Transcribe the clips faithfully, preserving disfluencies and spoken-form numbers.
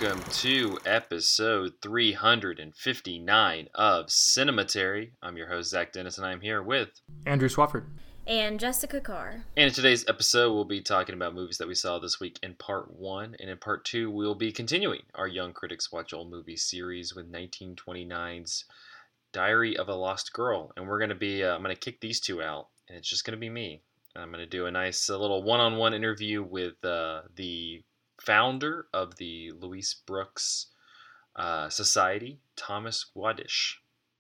welcome to episode three hundred fifty-nine of Cinematary. I'm your host, Zach Dennis, and I'm here with Andrew Swafford and Jessica Carr. And in today's episode, we'll be talking about movies that we saw this week in part one. And in part two, we'll be continuing our Young Critics Watch Old Movies series with nineteen twenty-nine's Diary of a Lost Girl. And we're going to be, uh, I'm going to kick these two out, and it's just going to be me. I'm going to do a nice uh, little one-on-one interview with uh, the founder of the Louise Brooks uh, Society, Thomas Wadish.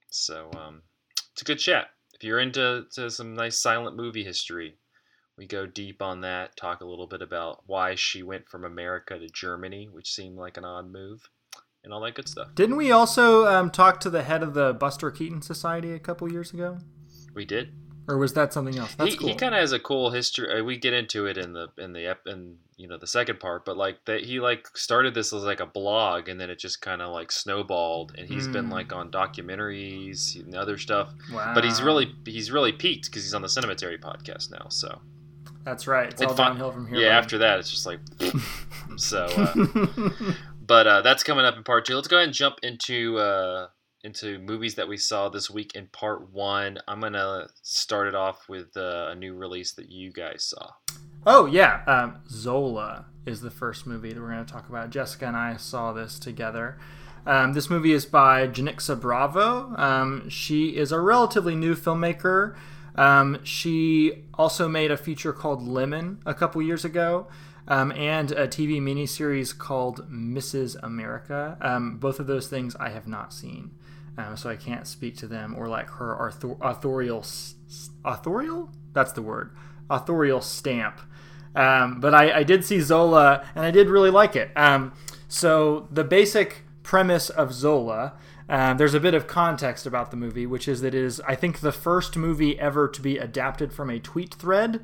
So um, it's a good chat. If you're into to some nice silent movie history, we go deep on that, talk a little bit about why she went from America to Germany, which seemed like an odd move, and all that good stuff. Didn't we also um, talk to the head of the Buster Keaton Society a couple years ago? We did. Or was that something else? That's he, cool. He kind of has a cool history. We get into it in the in the ep, in you know the second part, but like that he like started this as like a blog, and then it just kind of like snowballed, and he's mm. been like on documentaries and other stuff. Wow. But he's really he's really peaked because he's on the Cinematary podcast now. So that's right. It's all fun. downhill from here. Yeah. Buddy. After that, it's just like so. Uh, but uh, that's coming up in part two. Let's go ahead and jump into. Uh, into movies that we saw this week in part one. I'm going to start it off with uh, a new release that you guys saw. Oh, yeah. Um, Zola is the first movie that we're going to talk about. Jessica and I saw this together. Um, this movie is by Janicza Bravo. Um, she is a relatively new filmmaker. Um, she also made a feature called Lemon a couple years ago. Um, and a T V miniseries called Missus America. Um, both of those things I have not seen, um, so I can't speak to them or like her author- authorial, authorial? That's the word, authorial stamp. Um, but I, I did see Zola, and I did really like it. Um, so the basic premise of Zola, uh, there's a bit of context about the movie, which is that it is, I think, the first movie ever to be adapted from a tweet thread.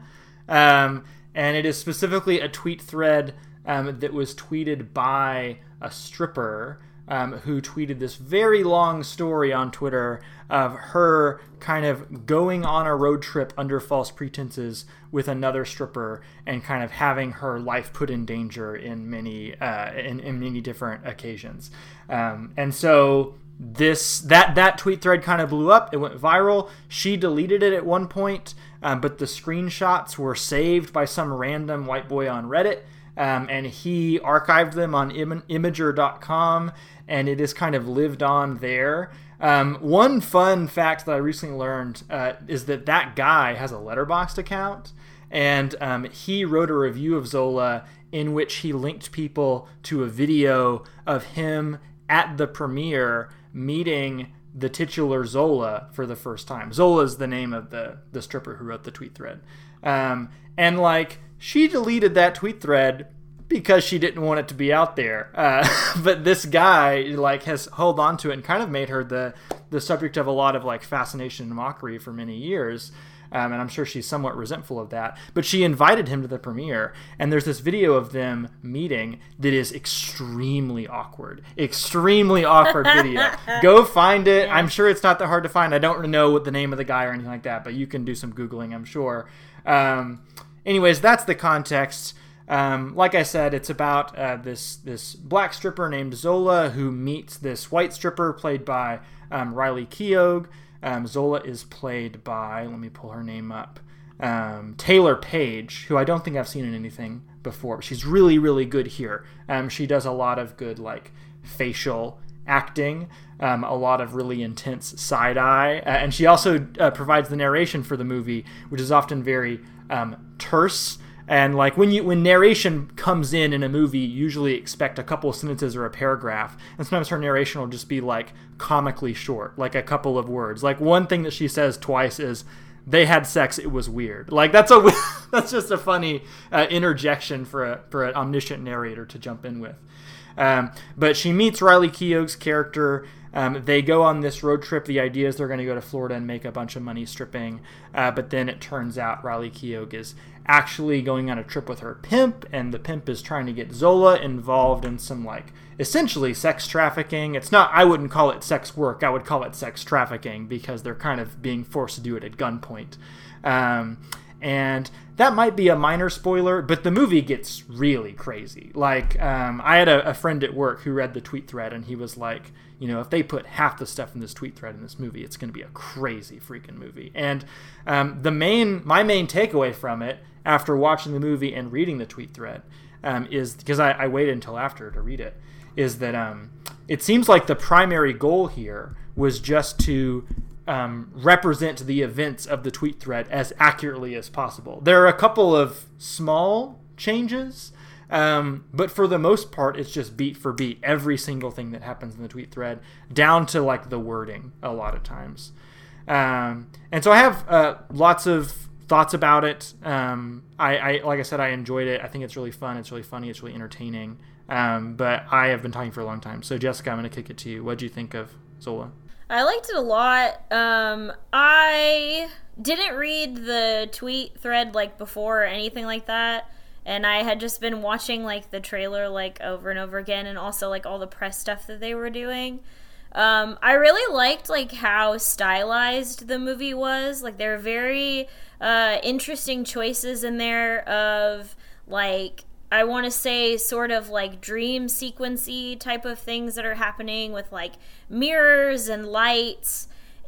Um, And it is specifically a tweet thread um, that was tweeted by a stripper um, who tweeted this very long story on Twitter of her kind of going on a road trip under false pretenses with another stripper and kind of having her life put in danger in many uh, in, in many different occasions. Um, and so this that that tweet thread kind of blew up. It went viral. She deleted it at one point. Um, but the screenshots were saved by some random white boy on Reddit, um, and he archived them on Im- Imager dot com, and it has kind of lived on there. Um, one fun fact that I recently learned uh, is that that guy has a Letterboxd account, and um, he wrote a review of Zola in which he linked people to a video of him at the premiere meeting the titular Zola for the first time. Zola is the name of the, the stripper who wrote the tweet thread. Um, and, like, she deleted that tweet thread because she didn't want it to be out there. Uh, but this guy, like, has held on to it and kind of made her the, the subject of a lot of, like, fascination and mockery for many years. Um, and I'm sure she's somewhat resentful of that. But she invited him to the premiere, and there's this video of them meeting that is extremely awkward. Extremely awkward video. Go find it. I'm sure it's not that hard to find. I don't know what the name of the guy or anything like that, but you can do some Googling, I'm sure. Um, anyways, that's the context. Um, like I said, it's about uh, this this black stripper named Zola who meets this white stripper played by um, Riley Keough. Um, Zola is played by, let me pull her name up, um, Taylor Page, who I don't think I've seen in anything before. She's really, really good here. Um, she does a lot of good, like, facial acting, um, a lot of really intense side-eye, uh, and she also uh, provides the narration for the movie, which is often very um, terse. And like when you when narration comes in in a movie, you usually expect a couple of sentences or a paragraph, and sometimes her narration will just be like comically short, like a couple of words. Like one thing that she says twice is, "They had sex. It was weird." Like that's a that's just a funny uh, interjection for a for an omniscient narrator to jump in with. Um, but she meets Riley Keough's character. Um, they go on this road trip. The idea is they're going to go to Florida and make a bunch of money stripping. Uh, but then it turns out Riley Keough is actually going on a trip with her pimp, and the pimp is trying to get Zola involved in some, like, essentially sex trafficking. It's not, I wouldn't call it sex work. I would call it sex trafficking because they're kind of being forced to do it at gunpoint. Um, And that might be a minor spoiler, but the movie gets really crazy. Like, um, I had a, a friend at work who read the tweet thread, and he was like, you know, if they put half the stuff in this tweet thread in this movie, it's going to be a crazy freaking movie. And um, the main, my main takeaway from it, after watching the movie and reading the tweet thread, um, is, because I, I waited until after to read it, is that um, it seems like the primary goal here was just to um, represent the events of the tweet thread as accurately as possible. There are a couple of small changes, um, but for the most part, it's just beat for beat, every single thing that happens in the tweet thread, down to like the wording a lot of times. Um, and so I have uh, lots of thoughts about it. Um, I, I, like I said, I enjoyed it. I think it's really fun. It's really funny. It's really entertaining. Um, but I have been talking for a long time. So Jessica, I'm going to kick it to you. What do you think of Zola? I liked it a lot. Um, I didn't read the tweet thread like before or anything like that. And I had just been watching like the trailer like over and over again, and also like all the press stuff that they were doing. Um, I really liked like how stylized the movie was. Like there are very uh, interesting choices in there of like, I want to say sort of like dream sequency type of things that are happening with like mirrors and lights,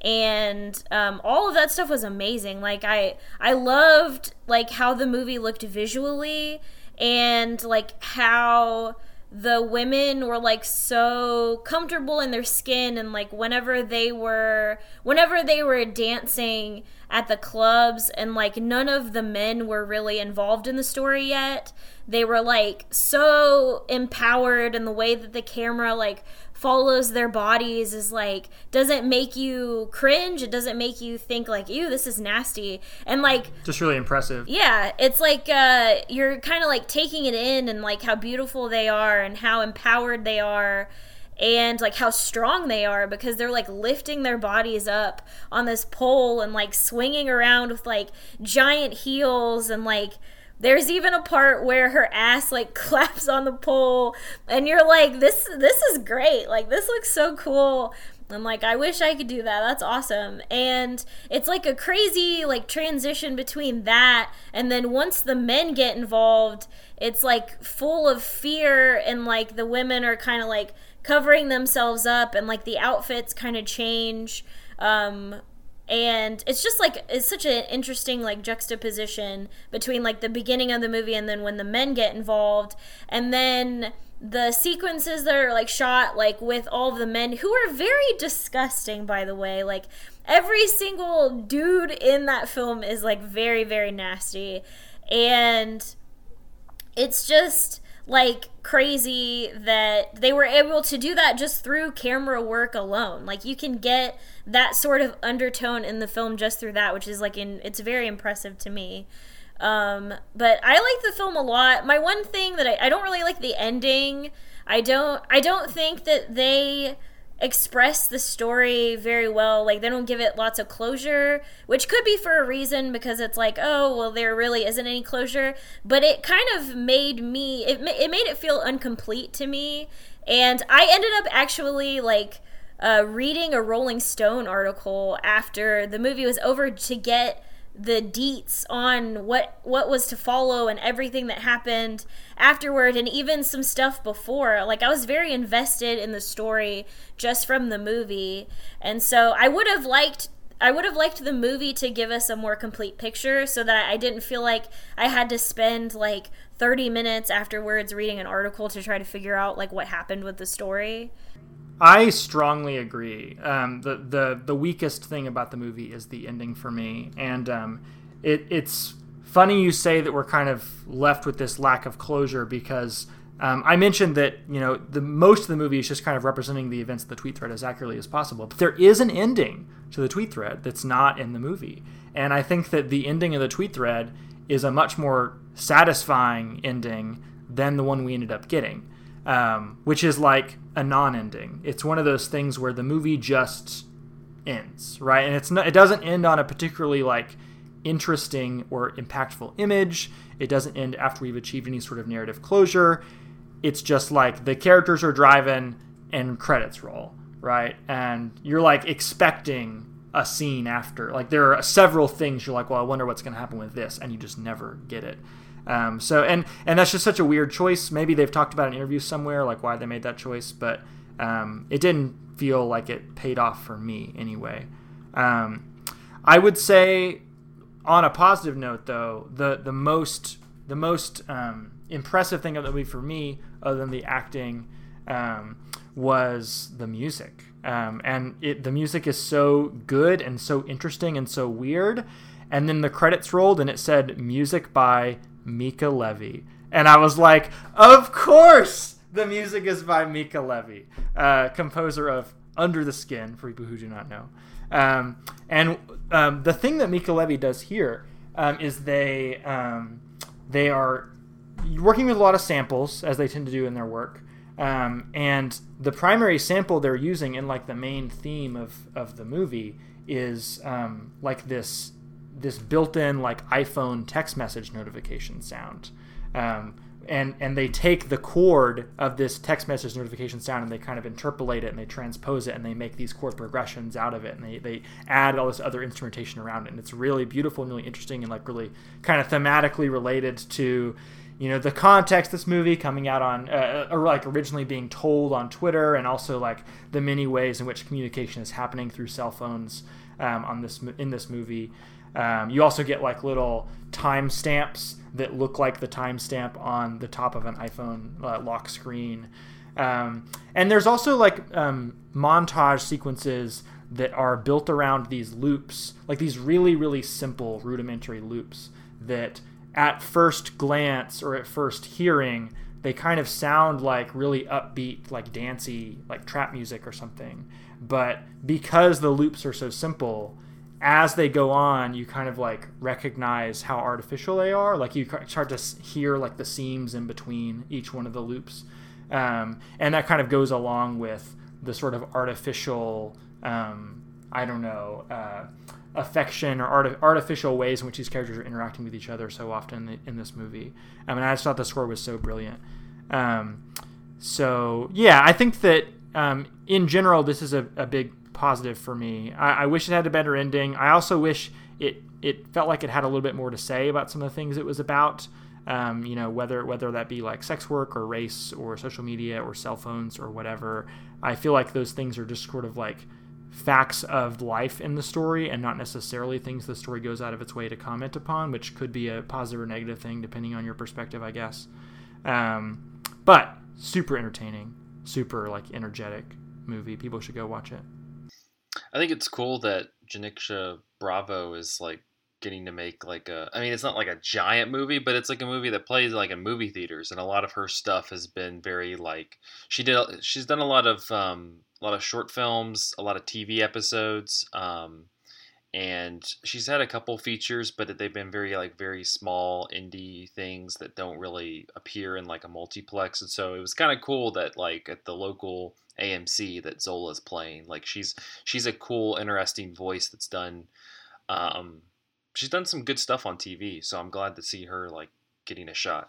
and um, all of that stuff was amazing. Like I I loved like how the movie looked visually, and like how the women were like so comfortable in their skin, and like whenever they were whenever they were dancing at the clubs, and like none of the men were really involved in the story yet. They were like so empowered, and the way that the camera like follows their bodies is like doesn't make you cringe. It doesn't make you think like, ew, this is nasty. And like just really impressive. Yeah, it's like uh you're kind of like taking it in, and like how beautiful they are and how empowered they are, and like how strong they are, because they're like lifting their bodies up on this pole and like swinging around with like giant heels, and like there's even a part where her ass like claps on the pole, and you're like, this this is great. Like this looks so cool. I'm like, I wish I could do that. That's awesome. And it's like a crazy like transition between that, and then once the men get involved, it's like full of fear, and like the women are kind of like covering themselves up, and like the outfits kind of change. Um And it's just like, it's such an interesting like juxtaposition between like the beginning of the movie and then when the men get involved. And then the sequences that are like shot like with all of the men, who are very disgusting, by the way. Like every single dude in that film is like very, very nasty. And it's just like crazy that they were able to do that just through camera work alone. Like you can get that sort of undertone in the film just through that, which is like in it's very impressive to me. Um, but I like the film a lot. My one thing that I, I don't really like the ending. I don't I don't think that they express the story very well. Like they don't give it lots of closure, which could be for a reason, because it's like, oh well, there really isn't any closure, but it kind of made me it, it made it feel incomplete to me. And I ended up actually like uh, reading a Rolling Stone article after the movie was over to get the deets on what what was to follow and everything that happened afterward, and even some stuff before. Like I was very invested in the story just from the movie, and so I would have liked I would have liked the movie to give us a more complete picture, so that I didn't feel like I had to spend like thirty minutes afterwards reading an article to try to figure out like what happened with the story. I strongly agree. Um, the, the the weakest thing about the movie is the ending for me, and um, it it's funny you say that we're kind of left with this lack of closure, because um, I mentioned that you know the most of the movie is just kind of representing the events of the tweet thread as accurately as possible, but there is an ending to the tweet thread that's not in the movie, and I think that the ending of the tweet thread is a much more satisfying ending than the one we ended up getting. Um, which is like a non-ending. It's one of those things where the movie just ends, right? And it's not, it doesn't end on a particularly like interesting or impactful image. It doesn't end after we've achieved any sort of narrative closure. It's just like the characters are driving and credits roll, right? And you're like expecting a scene after. Like there are several things you're like, well, I wonder what's going to happen with this, and you just never get it. Um, so and and that's just such a weird choice. Maybe they've talked about an interview somewhere, like why they made that choice, but um, it didn't feel like it paid off for me anyway. Um, I would say, on a positive note, though, the the most the most um, impressive thing of the movie for me, other than the acting, um, was the music. Um, and it, the music is so good and so interesting and so weird. And then the credits rolled and it said music by Mika Levy. And I was like, of course the music is by Mika Levy, uh, composer of Under the Skin, for people who do not know. Um, and um, the thing that Mika Levy does here um, is they um, they are working with a lot of samples, as they tend to do in their work. Um, and the primary sample they're using in like the main theme of, of the movie is um, like this this built-in like iPhone text message notification sound. Um, and and they take the chord of this text message notification sound and they kind of interpolate it and they transpose it and they make these chord progressions out of it, and they, they add all this other instrumentation around it, and it's really beautiful and really interesting and like really kind of thematically related to, you know, the context of this movie coming out on uh, or like originally being told on Twitter, and also like the many ways in which communication is happening through cell phones um, on this in this movie. Um, you also get like little timestamps that look like the timestamp on the top of an iPhone uh, lock screen. Um, and there's also like um, montage sequences that are built around these loops, like these really, really simple rudimentary loops that at first glance or at first hearing, they kind of sound like really upbeat, like dancey, like trap music or something. But because the loops are so simple, as they go on, you kind of like recognize how artificial they are. Like you start to hear like the seams in between each one of the loops. Um, and that kind of goes along with the sort of artificial, um, I don't know, uh, affection or art- artificial ways in which these characters are interacting with each other so often in, in this movie. I mean, I just thought the score was so brilliant. Um, so yeah, I think that um, in general, this is a, a big positive for me. I, I wish it had a better ending. I also wish it it felt like it had a little bit more to say about some of the things it was about. Um, you know, whether whether that be like sex work or race or social media or cell phones or whatever. I feel like those things are just sort of like facts of life in the story and not necessarily things the story goes out of its way to comment upon, which could be a positive or negative thing depending on your perspective, I guess. Um, but super entertaining, super like energetic movie. People should go watch it. I think it's cool that Janicza Bravo is like getting to make like a, I mean, it's not like a giant movie, but it's like a movie that plays like in movie theaters, and a lot of her stuff has been very like, she did, she's done a lot of, um, a lot of short films, a lot of T V episodes, um, and she's had a couple features, but they've been very like very small indie things that don't really appear in like a multiplex. And so it was kind of cool that like at the local A M C that Zola's playing, like she's she's a cool, interesting voice that's done. Um, she's done some good stuff on T V, so I'm glad to see her like getting a shot.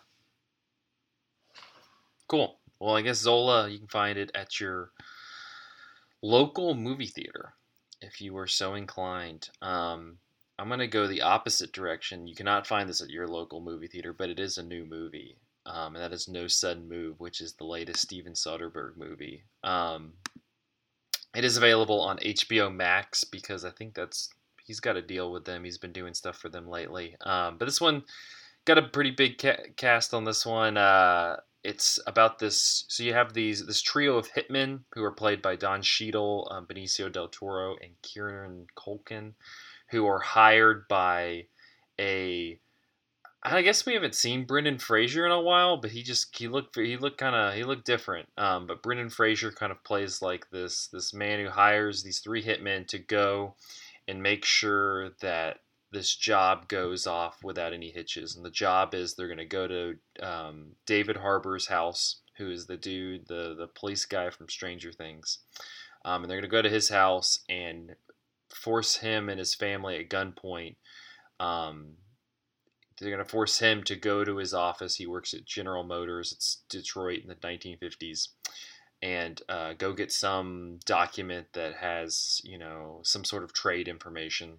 Cool. Well, I guess Zola, you can find it at your local movie theater if you were so inclined. Um, I'm going to go the opposite direction. You cannot find this at your local movie theater, but it is a new movie. Um, and that is No Sudden Move, which is the latest Steven Soderbergh movie. Um, it is available on H B O Max because I think that's he's got a deal with them. He's been doing stuff for them lately. Um, but this one got a pretty big ca- cast on this one. Uh, it's about this. So you have these this trio of hitmen who are played by Don Cheadle, um, Benicio del Toro, and Kieran Culkin, who are hired by a. I guess we haven't seen Brendan Fraser in a while, but he just he looked he looked kind of he looked different. Um, but Brendan Fraser kind of plays like this this man who hires these three hitmen to go and make sure that this job goes off without any hitches. And the job is they're going to go to um, David Harbour's house, who is the dude, the the police guy from Stranger Things, um, and they're going to go to his house and force him and his family at gunpoint. Um, They're going to force him to go to his office. He works at General Motors. It's Detroit in the nineteen fifties. and uh, go get some document that has, you know, some sort of trade information,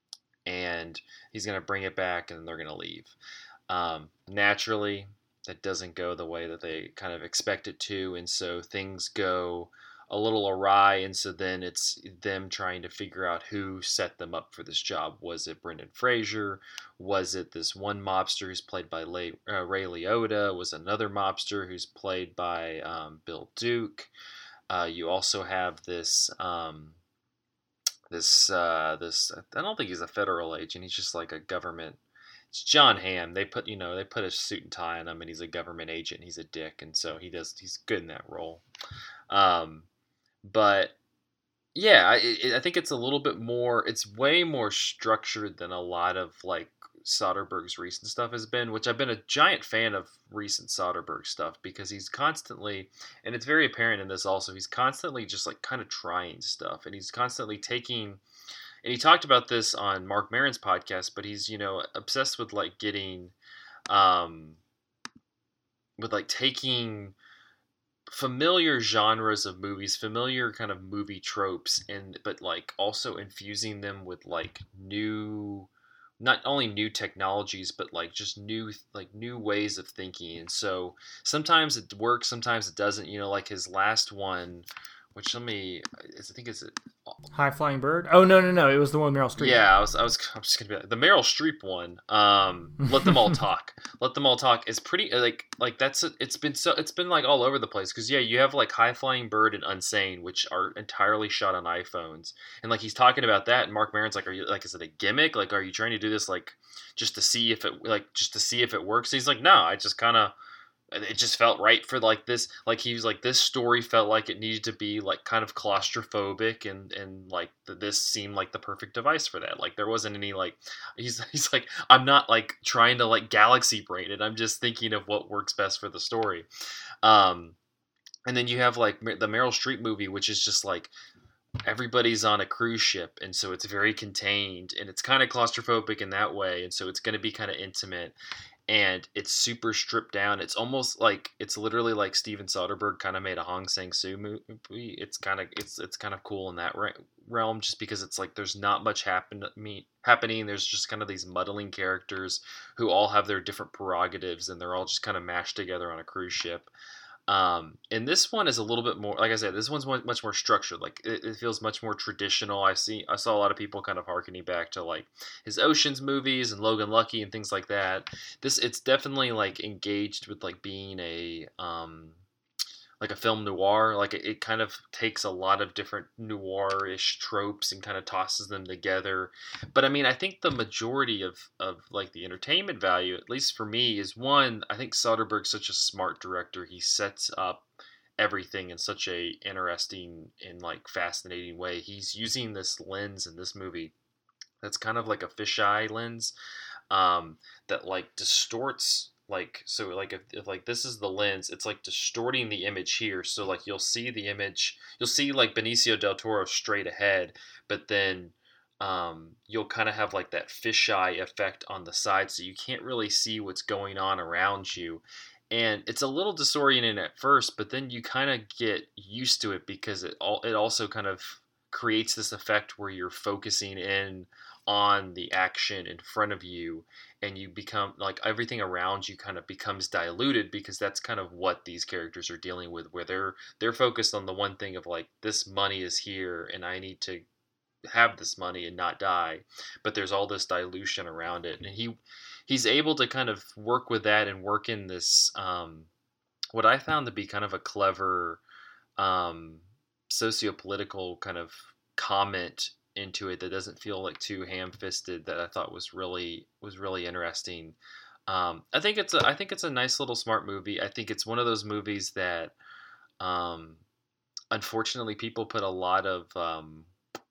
and he's going to bring it back, and they're going to leave. Um, naturally, that doesn't go the way that they kind of expect it to, and so things go a little awry, and so then it's them trying to figure out who set them up for this job. Was it Brendan Fraser? Was it this one mobster who's played by Lay, uh, Ray Liotta? Was another mobster who's played by um, Bill Duke? Uh, you also have this um, this uh, this. I don't think he's a federal agent. He's just like a government. It's John Hamm. They put you know they put a suit and tie on him, and he's a government agent. He's a dick, and so he does. He's good in that role. Um, But yeah, I, I think it's a little bit more, it's way more structured than a lot of like Soderbergh's recent stuff has been, which I've been a giant fan of recent Soderbergh stuff because he's constantly, and it's very apparent in this also, he's constantly just like kind of trying stuff, and he's constantly taking, and he talked about this on Mark Maron's podcast, but he's, you know, obsessed with like getting, um, with like taking familiar genres of movies, familiar kind of movie tropes, and but like also infusing them with like new, not only new technologies, but like just new like new ways of thinking. And so sometimes it works, sometimes it doesn't. You know, like his last one, which let me, I think it's a, High Flying Bird. Oh no no no! It was the one with Meryl Streep. Yeah, I was I was I'm just gonna be like, the Meryl Streep one. Um, Let Them All Talk. Let Them All Talk is pretty like like that's a, it's been so it's been like all over the place because yeah, you have like High Flying Bird and Unsane, which are entirely shot on iPhones, and like he's talking about that, and Mark Maron's like, are you like is it a gimmick? Like, are you trying to do this like just to see if it like just to see if it works? And he's like, no, I just kind of. It just felt right for like this, like he was like, this story felt like it needed to be like kind of claustrophobic, and and like this seemed like the perfect device for that. Like there wasn't any like he's he's like, I'm not like trying to like galaxy brain it, I'm just thinking of what works best for the story. Um and then you have like the Meryl Streep movie, which is just like everybody's on a cruise ship, and so it's very contained, and it's kind of claustrophobic in that way, and so it's going to be kind of intimate, and it's super stripped down. It's almost like it's literally like Steven Soderbergh kind of made a Hong Sang-soo movie. It's kind of it's it's kind of cool in that re- realm, just because it's like there's not much happen me happening. There's just kind of these muddling characters who all have their different prerogatives, and they're all just kind of mashed together on a cruise ship. Um, and this one is a little bit more, like I said, this one's much more structured. Like it, it feels much more traditional. I see, I saw a lot of people kind of hearkening back to like his Ocean's movies and Logan Lucky and things like that. This, it's definitely like engaged with like being a, um, like a film noir. Like it, it kind of takes a lot of different noir-ish tropes and kind of tosses them together. But I mean, I think the majority of, of like the entertainment value, at least for me, is one, I think Soderbergh's such a smart director. He sets up everything in such a interesting and like fascinating way. He's using this lens in this movie that's kind of like a fisheye lens, um, that like distorts. Like, so like if, if like this is the lens, it's like distorting the image here. So like you'll see the image, you'll see like Benicio del Toro straight ahead, but then um, you'll kind of have like that fisheye effect on the side. So you can't really see what's going on around you. And it's a little disorienting at first, but then you kind of get used to it because it all, it also kind of creates this effect where you're focusing in on the action in front of you, and you become like everything around you kind of becomes diluted, because that's kind of what these characters are dealing with, where they're they're focused on the one thing of like, this money is here and I need to have this money and not die, but there's all this dilution around it, and he he's able to kind of work with that and work in this um what I found to be kind of a clever um socio-political kind of comment into it that doesn't feel like too ham-fisted, that I thought was really was really interesting. Um, I think it's a I think it's a nice little smart movie. I think it's one of those movies that, um, unfortunately, people put a lot of um,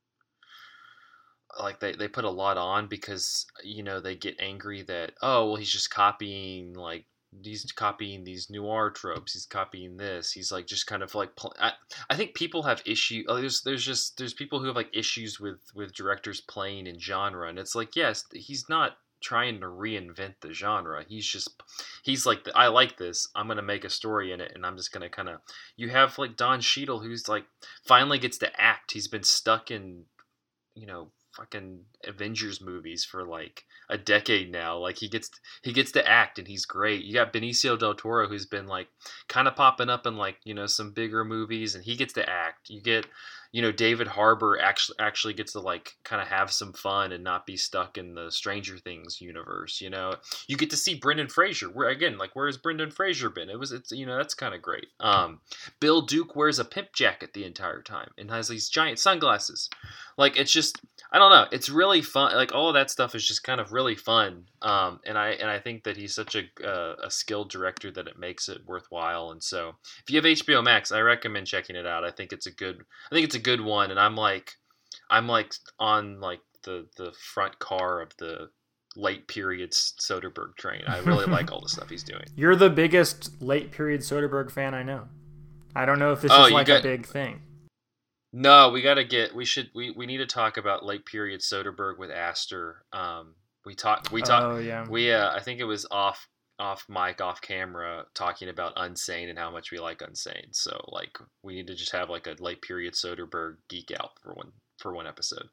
like they, they put a lot on because, you know, they get angry that, oh well, he's just copying like he's copying these noir tropes, he's copying this, he's like just kind of like pl- I, I think people have issue oh, there's there's just there's people who have like issues with with directors playing in genre, and it's like, yes, he's not trying to reinvent the genre. He's just he's like, I like this. I'm gonna make a story in it, and I'm just gonna kind of. You have like Don Cheadle, who's like finally gets to act. He's been stuck in, you know, fucking Avengers movies for like a decade now. Like he gets he gets to act, and he's great. You got Benicio del Toro, who's been like kind of popping up in like, you know, some bigger movies, and he gets to act. You get, you know, David Harbour actually actually gets to like kind of have some fun and not be stuck in the Stranger Things universe. You know, you get to see Brendan Fraser. Where again, like, where's Brendan Fraser been? It was, it's, you know, that's kind of great. Um, Bill Duke wears a pimp jacket the entire time and has these giant sunglasses. Like, it's just, I don't know. It's really fun. Like, all of that stuff is just kind of really fun. Um, and I and I think that he's such a uh, a skilled director that it makes it worthwhile. And so, if you have H B O Max, I recommend checking it out. I think it's a good. I think it's a good one. And I'm like, I'm like on like the the front car of the late period Soderbergh train. I really like all the stuff he's doing. You're the biggest late period Soderbergh fan I know. I don't know if this oh, is like got, a big thing. No, we got to get. We should. We, we need to talk about late period Soderbergh with Astor. Um, we talked. We talked. Oh yeah. We. Uh, I think it was off off mic, off camera, talking about Unsane and how much we like Unsane. So like, we need to just have like a late period Soderbergh geek out for one for one episode.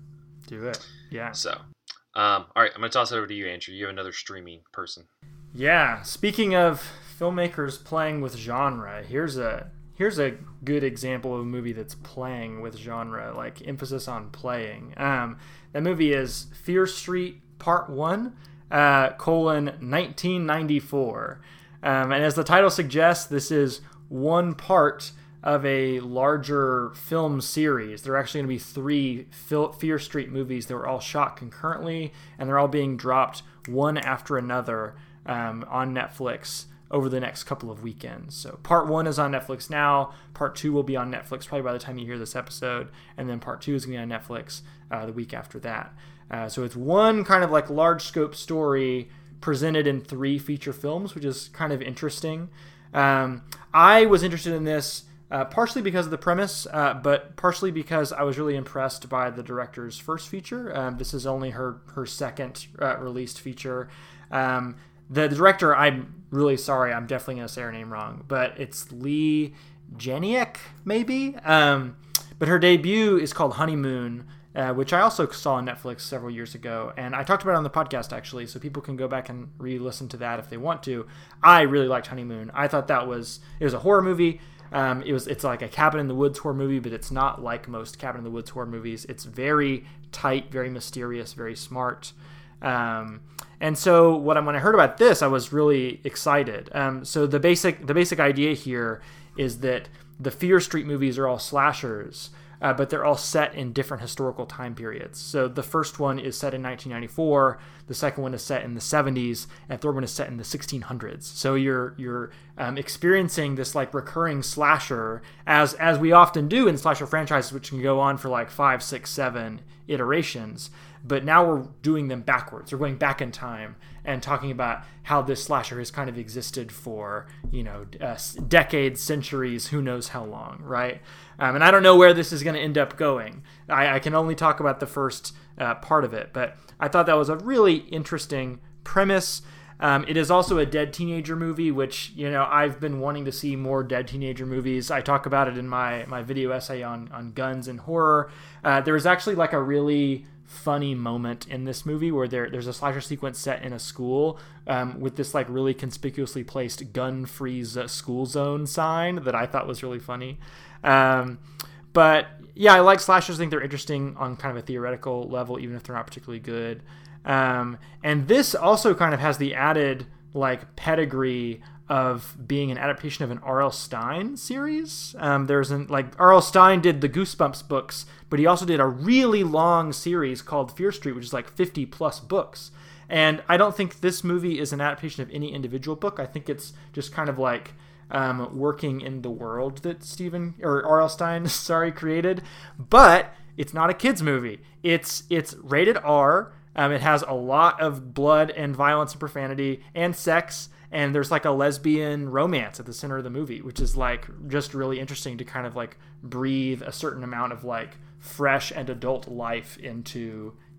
Do it. Yeah. So, um, all right, I'm gonna toss it over to you, Andrew. You have another streaming person. Yeah. Speaking of filmmakers playing with genre, here's a. Here's a good example of a movie that's playing with genre, like emphasis on playing. Um, that movie is Fear Street Part One, uh, colon nineteen ninety-four, um, and as the title suggests, this is one part of a larger film series. There are actually going to be three Fear Street movies that were all shot concurrently, and they're all being dropped one after another um, on Netflix over the next couple of weekends. So part one is on Netflix now. Part two will be on Netflix probably by the time you hear this episode. And then part two is going to be on Netflix uh, the week after that. Uh, so it's one kind of like large scope story presented in three feature films, which is kind of interesting. Um, I was interested in this uh, partially because of the premise, uh, but partially because I was really impressed by the director's first feature. Um, this is only her, her second uh, released feature. Um, The director, I'm really sorry, I'm definitely going to say her name wrong, but it's Lee Janiak, maybe? Um, but her debut is called Honeymoon, uh, which I also saw on Netflix several years ago, and I talked about it on the podcast, actually, so people can go back and re-listen to that if they want to. I really liked Honeymoon. I thought that was, it was a horror movie. Um, it was, it's like a Cabin in the Woods horror movie, but it's not like most Cabin in the Woods horror movies. It's very tight, very mysterious, very smart. Um, and so what I, when I heard about this, I was really excited. Um, so the basic, the basic idea here is that the Fear Street movies are all slashers, uh, but they're all set in different historical time periods. So the first one is set in nineteen ninety-four, the second one is set in the seventies, and the third one is set in the sixteen hundreds. So you're, you're, um, experiencing this like recurring slasher as, as we often do in slasher franchises, which can go on for like five, six, seven iterations. But now we're doing them backwards. We're going back in time and talking about how this slasher has kind of existed for, you know, uh, decades, centuries, who knows how long, right? Um, and I don't know where this is going to end up going. I, I can only talk about the first uh, part of it, but I thought that was a really interesting premise. Um, it is also a dead teenager movie, which, you know, I've been wanting to see more dead teenager movies. I talk about it in my, my video essay on, on guns and horror. Uh, there was actually like a really funny moment in this movie where there there's a slasher sequence set in a school um, with this like really conspicuously placed gun-free school zone sign that I thought was really funny. Um, but yeah, I like slashers. I think they're interesting on kind of a theoretical level, even if they're not particularly good. Um, and this also kind of has the added like pedigree of being an adaptation of an R L. Stine series. Um, there's an like R L. Stine did the Goosebumps books, but he also did a really long series called Fear Street, which is like fifty plus books. And I don't think this movie is an adaptation of any individual book. I think it's just kind of like um, working in the world that Stephen or R L. Stine, sorry, created. But it's not a kids movie. It's it's rated R. Um, it has a lot of blood and violence and profanity and sex. And there's like a lesbian romance at the center of the movie, which is like just really interesting to kind of like breathe a certain amount of like fresh and adult life into,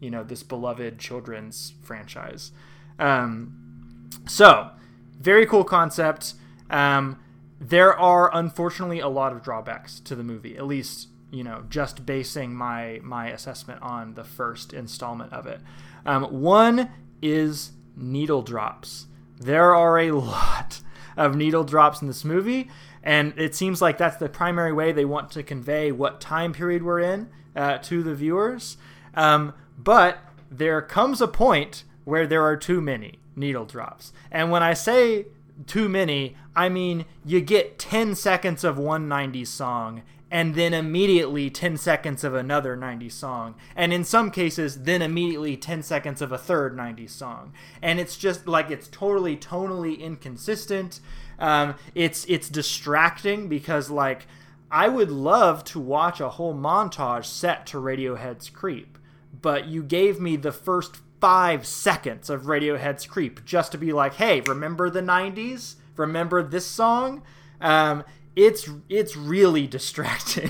you know, this beloved children's franchise. Um, so, very cool concept. Um, there are, unfortunately, a lot of drawbacks to the movie, at least, you know, just basing my, my assessment on the first installment of it. Um, one is needle drops. There are a lot of needle drops in this movie, and it seems like that's the primary way they want to convey what time period we're in uh, to the viewers. Um, but there comes a point where there are too many needle drops. And when I say too many, I mean you get ten seconds of one nineties song and then immediately ten seconds of another nineties song. And in some cases, then immediately ten seconds of a third nineties song. And it's just like, it's totally tonally inconsistent. Um, it's, it's distracting because, like, I would love to watch a whole montage set to Radiohead's Creep, but you gave me the first five seconds of Radiohead's Creep just to be like, hey, remember the nineties? Remember this song? Um, it's it's really distracting.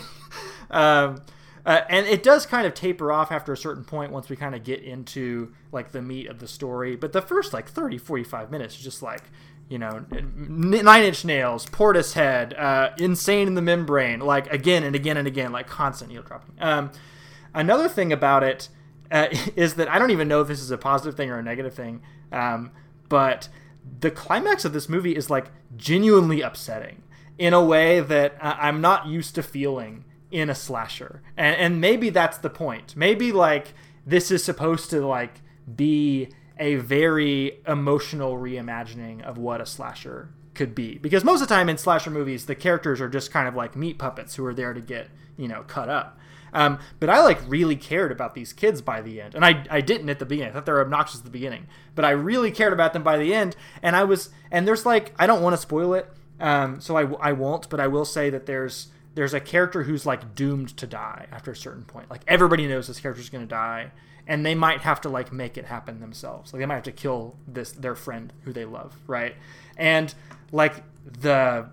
um, uh, and it does kind of taper off after a certain point once we kind of get into, like, the meat of the story. But the first, like, thirty, forty-five minutes is just like, you know, Nine Inch Nails, Portishead, uh, Insane in the Membrane, like, again and again and again, like, constant needle dropping. Um, another thing about it uh, is that I don't even know if this is a positive thing or a negative thing, um, but the climax of this movie is, like, genuinely upsetting in a way that uh, I'm not used to feeling in a slasher. And, and maybe that's the point. Maybe, like, this is supposed to, like, be a very emotional reimagining of what a slasher could be. Because most of the time in slasher movies, the characters are just kind of like meat puppets who are there to get, you know, cut up. Um, but I, like, really cared about these kids by the end. And I, I didn't at the beginning. I thought they were obnoxious at the beginning. But I really cared about them by the end. And I was, and there's, like, I don't want to spoil it, um, so I, I won't, but I will say that there's, there's a character who's, like, doomed to die after a certain point. Like, everybody knows this character's going to die. And they might have to, like, make it happen themselves. Like, they might have to kill this their friend who they love, right? And, like, the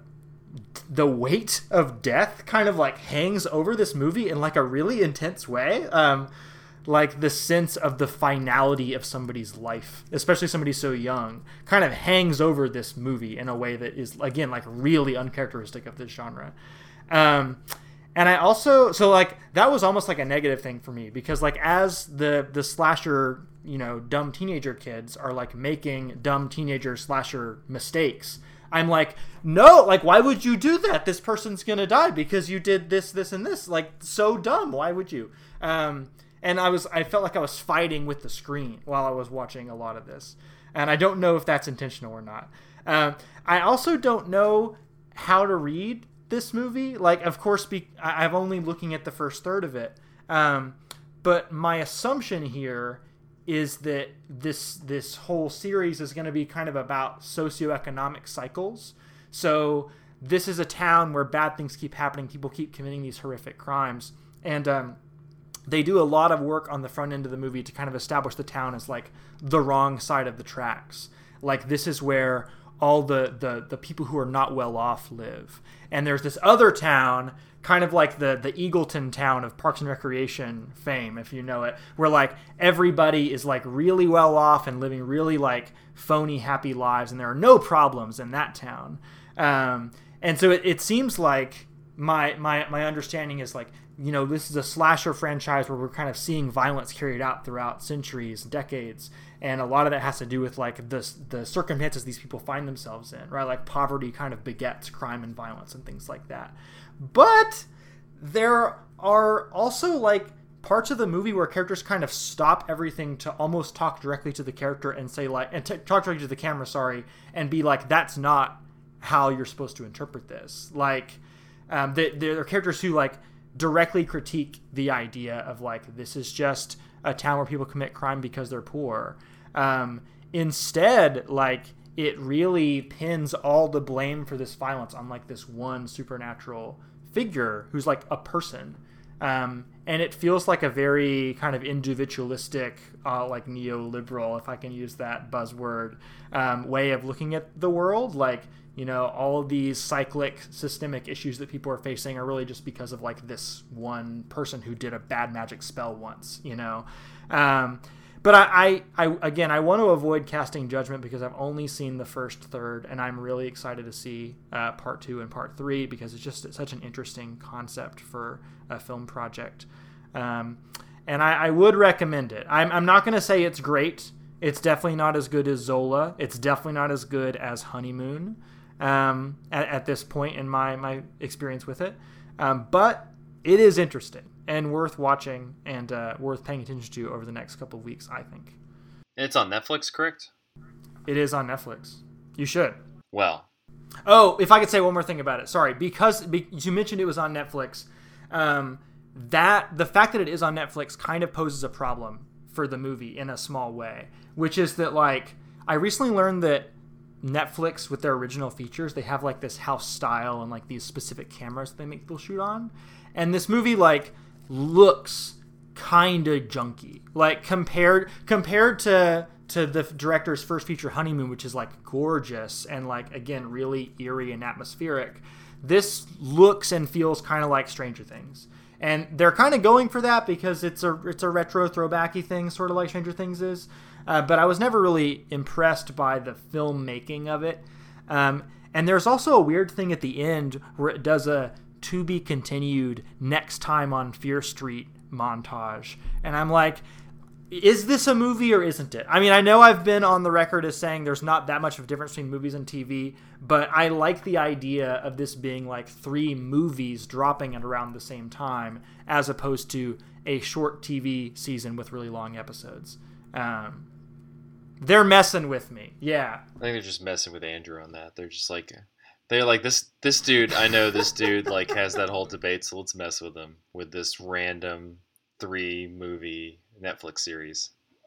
the weight of death kind of, like, hangs over this movie in, like, a really intense way. Um, like, the sense of the finality of somebody's life, especially somebody so young, kind of hangs over this movie in a way that is, again, like, really uncharacteristic of this genre. Um And I also, so, like, that was almost like a negative thing for me because, like, as the, the slasher, you know, dumb teenager kids are, like, making dumb teenager slasher mistakes, I'm like, no, like, why would you do that? This person's going to die because you did this, this, and this. Like, so dumb. Why would you? Um, and I was, I felt like I was fighting with the screen while I was watching a lot of this. And I don't know if that's intentional or not. Um, I also don't know how to read this movie. Like, of course, be, I'm only looking at the first third of it. Um, but my assumption here is that this this whole series is going to be kind of about socioeconomic cycles. So this is a town where bad things keep happening. People keep committing these horrific crimes. And um, they do a lot of work on the front end of the movie to kind of establish the town as, like, the wrong side of the tracks. Like, this is where all the, the, the people who are not well off live. And there's this other town, kind of like the, the Eagleton town of Parks and Recreation fame, if you know it, where, like, everybody is, like, really well off and living really, like, phony, happy lives, and there are no problems in that town. Um, and so it, it seems like my, my, my understanding is, like, you know, this is a slasher franchise where we're kind of seeing violence carried out throughout centuries, decades, and a lot of that has to do with, like, the the circumstances these people find themselves in, right? Like, poverty kind of begets crime and violence and things like that. But there are also, like, parts of the movie where characters kind of stop everything to almost talk directly to the character and say, like, and t- talk directly to the camera, sorry, and be like, that's not how you're supposed to interpret this. Like, um, the, there are characters who, like, directly critique the idea of, like, this is just a town where people commit crime because they're poor. Um, instead, like, it really pins all the blame for this violence on, like, this one supernatural figure who's, like, a person. Um, and it feels like a very kind of individualistic, uh, like neoliberal, if I can use that buzzword, um, way of looking at the world. Like, you know, all of these cyclic systemic issues that people are facing are really just because of like this one person who did a bad magic spell once, you know? Um, but I, I, I, again, I want to avoid casting judgment because I've only seen the first third, and I'm really excited to see uh, part two and part three because it's just such an interesting concept for a film project. Um, and I, I would recommend it. I'm, I'm not going to say it's great. It's definitely not as good as Zola. It's definitely not as good as Honeymoon um, at, at this point in my, my experience with it. Um, but it is interesting and worth watching and uh, worth paying attention to over the next couple of weeks, I think. It's on Netflix, correct? It is on Netflix. You should. Well. Oh, if I could say one more thing about it. Sorry. Because be, you mentioned it was on Netflix. Um, that the fact that it is on Netflix kind of poses a problem for the movie in a small way, which is that, like, I recently learned that Netflix, with their original features, they have like this house style and like these specific cameras that they make people shoot on. And this movie like looks kind of junky, like compared compared to to the director's first feature Honeymoon, which is like gorgeous and like, again, really eerie and atmospheric. This looks and feels kind of like Stranger Things. And they're kind of going for that because it's a it's a retro throwbacky thing, sort of like Stranger Things is. Uh, but I was never really impressed by the filmmaking of it. Um, and there's also a weird thing at the end where it does a to be continued next time on Fear Street montage. And I'm like, is this a movie or isn't it? I mean, I know I've been on the record as saying there's not that much of a difference between movies and T V, but I like the idea of this being like three movies dropping at around the same time as opposed to a short T V season with really long episodes. Um, they're messing with me. Yeah. I think they're just messing with Andrew on that. They're just like, they're like, this this dude, I know this dude like has that whole debate, so let's mess with him with this random three movie Netflix series.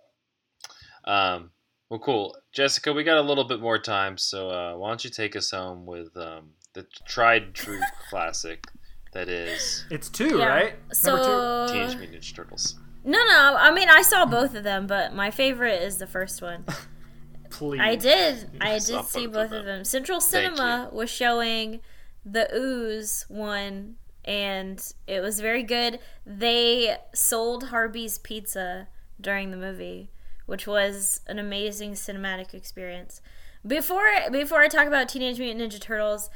Um, well, cool. Jessica, we got a little bit more time, so uh, why don't you take us home with um, the tried and true classic that is... It's two, yeah. right? So... two? Teenage Mutant Ninja Turtles. No, no. I mean, I saw both of them, but my favorite is the first one. Please. I did. I saw did see both both of of them. them. Central Cinema was showing the Ooze one, and it was very good. They sold Harvey's Pizza during the movie, which was an amazing cinematic experience. Before before I talk about Teenage Mutant Ninja Turtles,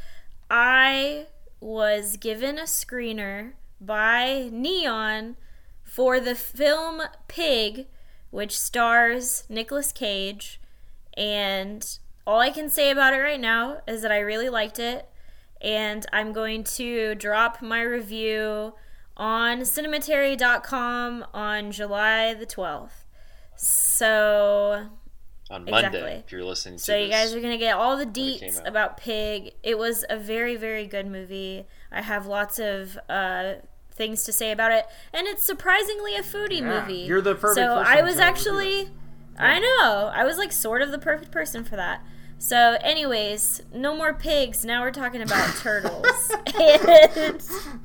I was given a screener by Neon for the film Pig, which stars Nicolas Cage, and all I can say about it right now is that I really liked it, and I'm going to drop my review on cinematary dot com on July the twelfth. So... On Monday, exactly. If you're listening to so this. you guys are going to get all the it came deets out. about Pig. It was a very, very good movie. I have lots of uh, things to say about it. And it's surprisingly a foodie Yeah, movie. you're the perfect So person I was to actually... review I know. I was like sort of the perfect person for that. So anyways, no more pigs. Now we're talking about turtles. And...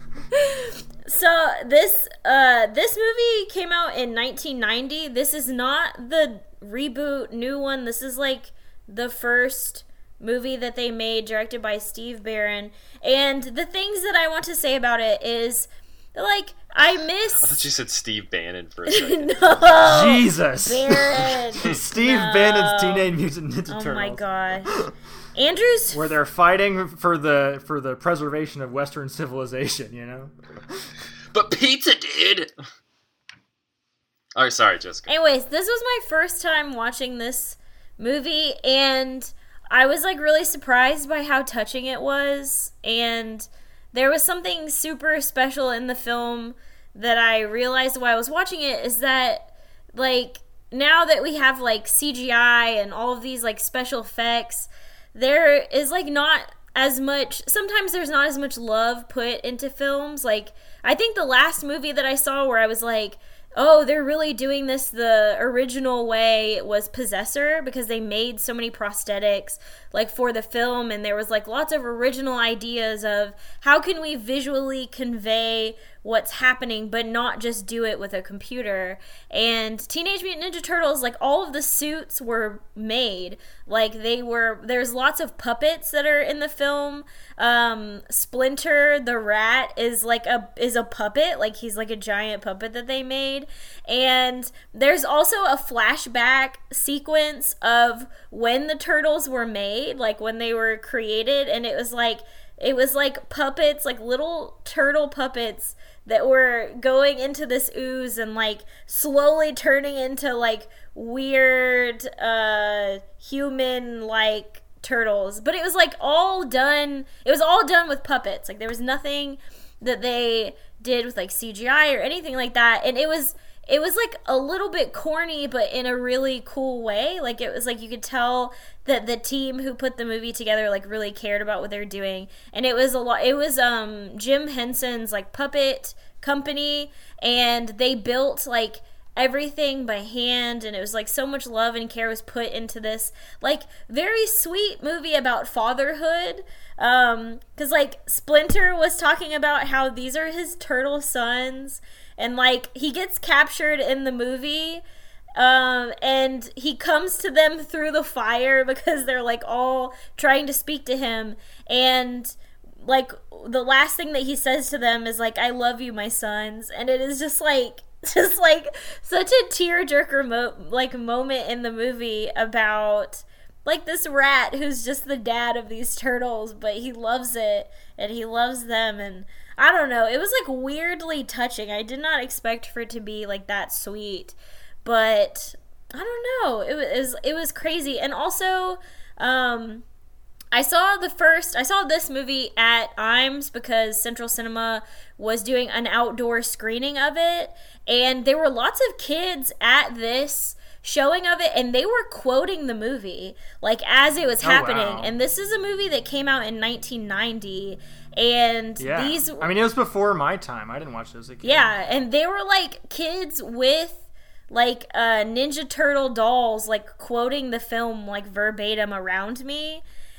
So this uh, this movie came out in nineteen ninety. This is not the reboot new one. This is like the first movie that they made, directed by Steve Barron. And the things that I want to say about it is, like, I miss... I thought you said Steve Bannon for a second. No! Jesus! Barron! Steve No. Bannon's Teenage Mutant Ninja Turtles. Oh my gosh. Andrew's... Where they're fighting for the for the preservation of Western civilization, you know? But pizza did! All right, sorry, Jessica. Anyways, this was my first time watching this movie, and I was, like, really surprised by how touching it was, and there was something super special in the film that I realized while I was watching it, is that, like, now that we have, like, C G I and all of these, like, special effects, there is, like, not as much, sometimes there's not as much love put into films. Like, I think the last movie that I saw where I was like, oh, they're really doing this the original way was Possessor, because they made so many prosthetics, like, for the film, and there was, like, lots of original ideas of how can we visually convey what's happening, but not just do it with a computer. And Teenage Mutant Ninja Turtles, like, all of the suits were made. Like, they were, there's lots of puppets that are in the film. Um, Splinter, the rat, is like a, is a puppet. Like, he's like a giant puppet that they made. And there's also a flashback sequence of when the turtles were made, like when they were created, and it was like, it was like puppets, like little turtle puppets that were going into this ooze and like slowly turning into like weird uh human like turtles. But it was like all done, it was all done with puppets. Like there was nothing that they did with like C G I or anything like that. And it was it was like a little bit corny, but in a really cool way. Like it was like you could tell that the team who put the movie together like really cared about what they were doing. And it was a lot, it was um Jim Henson's like puppet company, and they built like everything by hand, and it was like so much love and care was put into this like very sweet movie about fatherhood. Um because like Splinter was talking about how these are his turtle sons, and like he gets captured in the movie, um and he comes to them through the fire because they're like all trying to speak to him, and like the last thing that he says to them is like, "I love you, my sons." And it is just like just like such a tearjerker mo- like moment in the movie about like this rat who's just the dad of these turtles, but he loves it and he loves them. And I don't know, it was like weirdly touching. I did not expect for it to be like that sweet, but I don't know, it was it was crazy. And also um I saw the first, I saw this movie at I M S because Central Cinema was doing an outdoor screening of it, and there were lots of kids at this showing of it, and they were quoting the movie, like, as it was Oh, happening. wow. And this is a movie that came out in nineteen ninety, and Yeah. these... I mean, it was before my time. I didn't watch this as a kid. Yeah, and they were, like, kids with, like, uh, Ninja Turtle dolls, like, quoting the film, like, verbatim around me.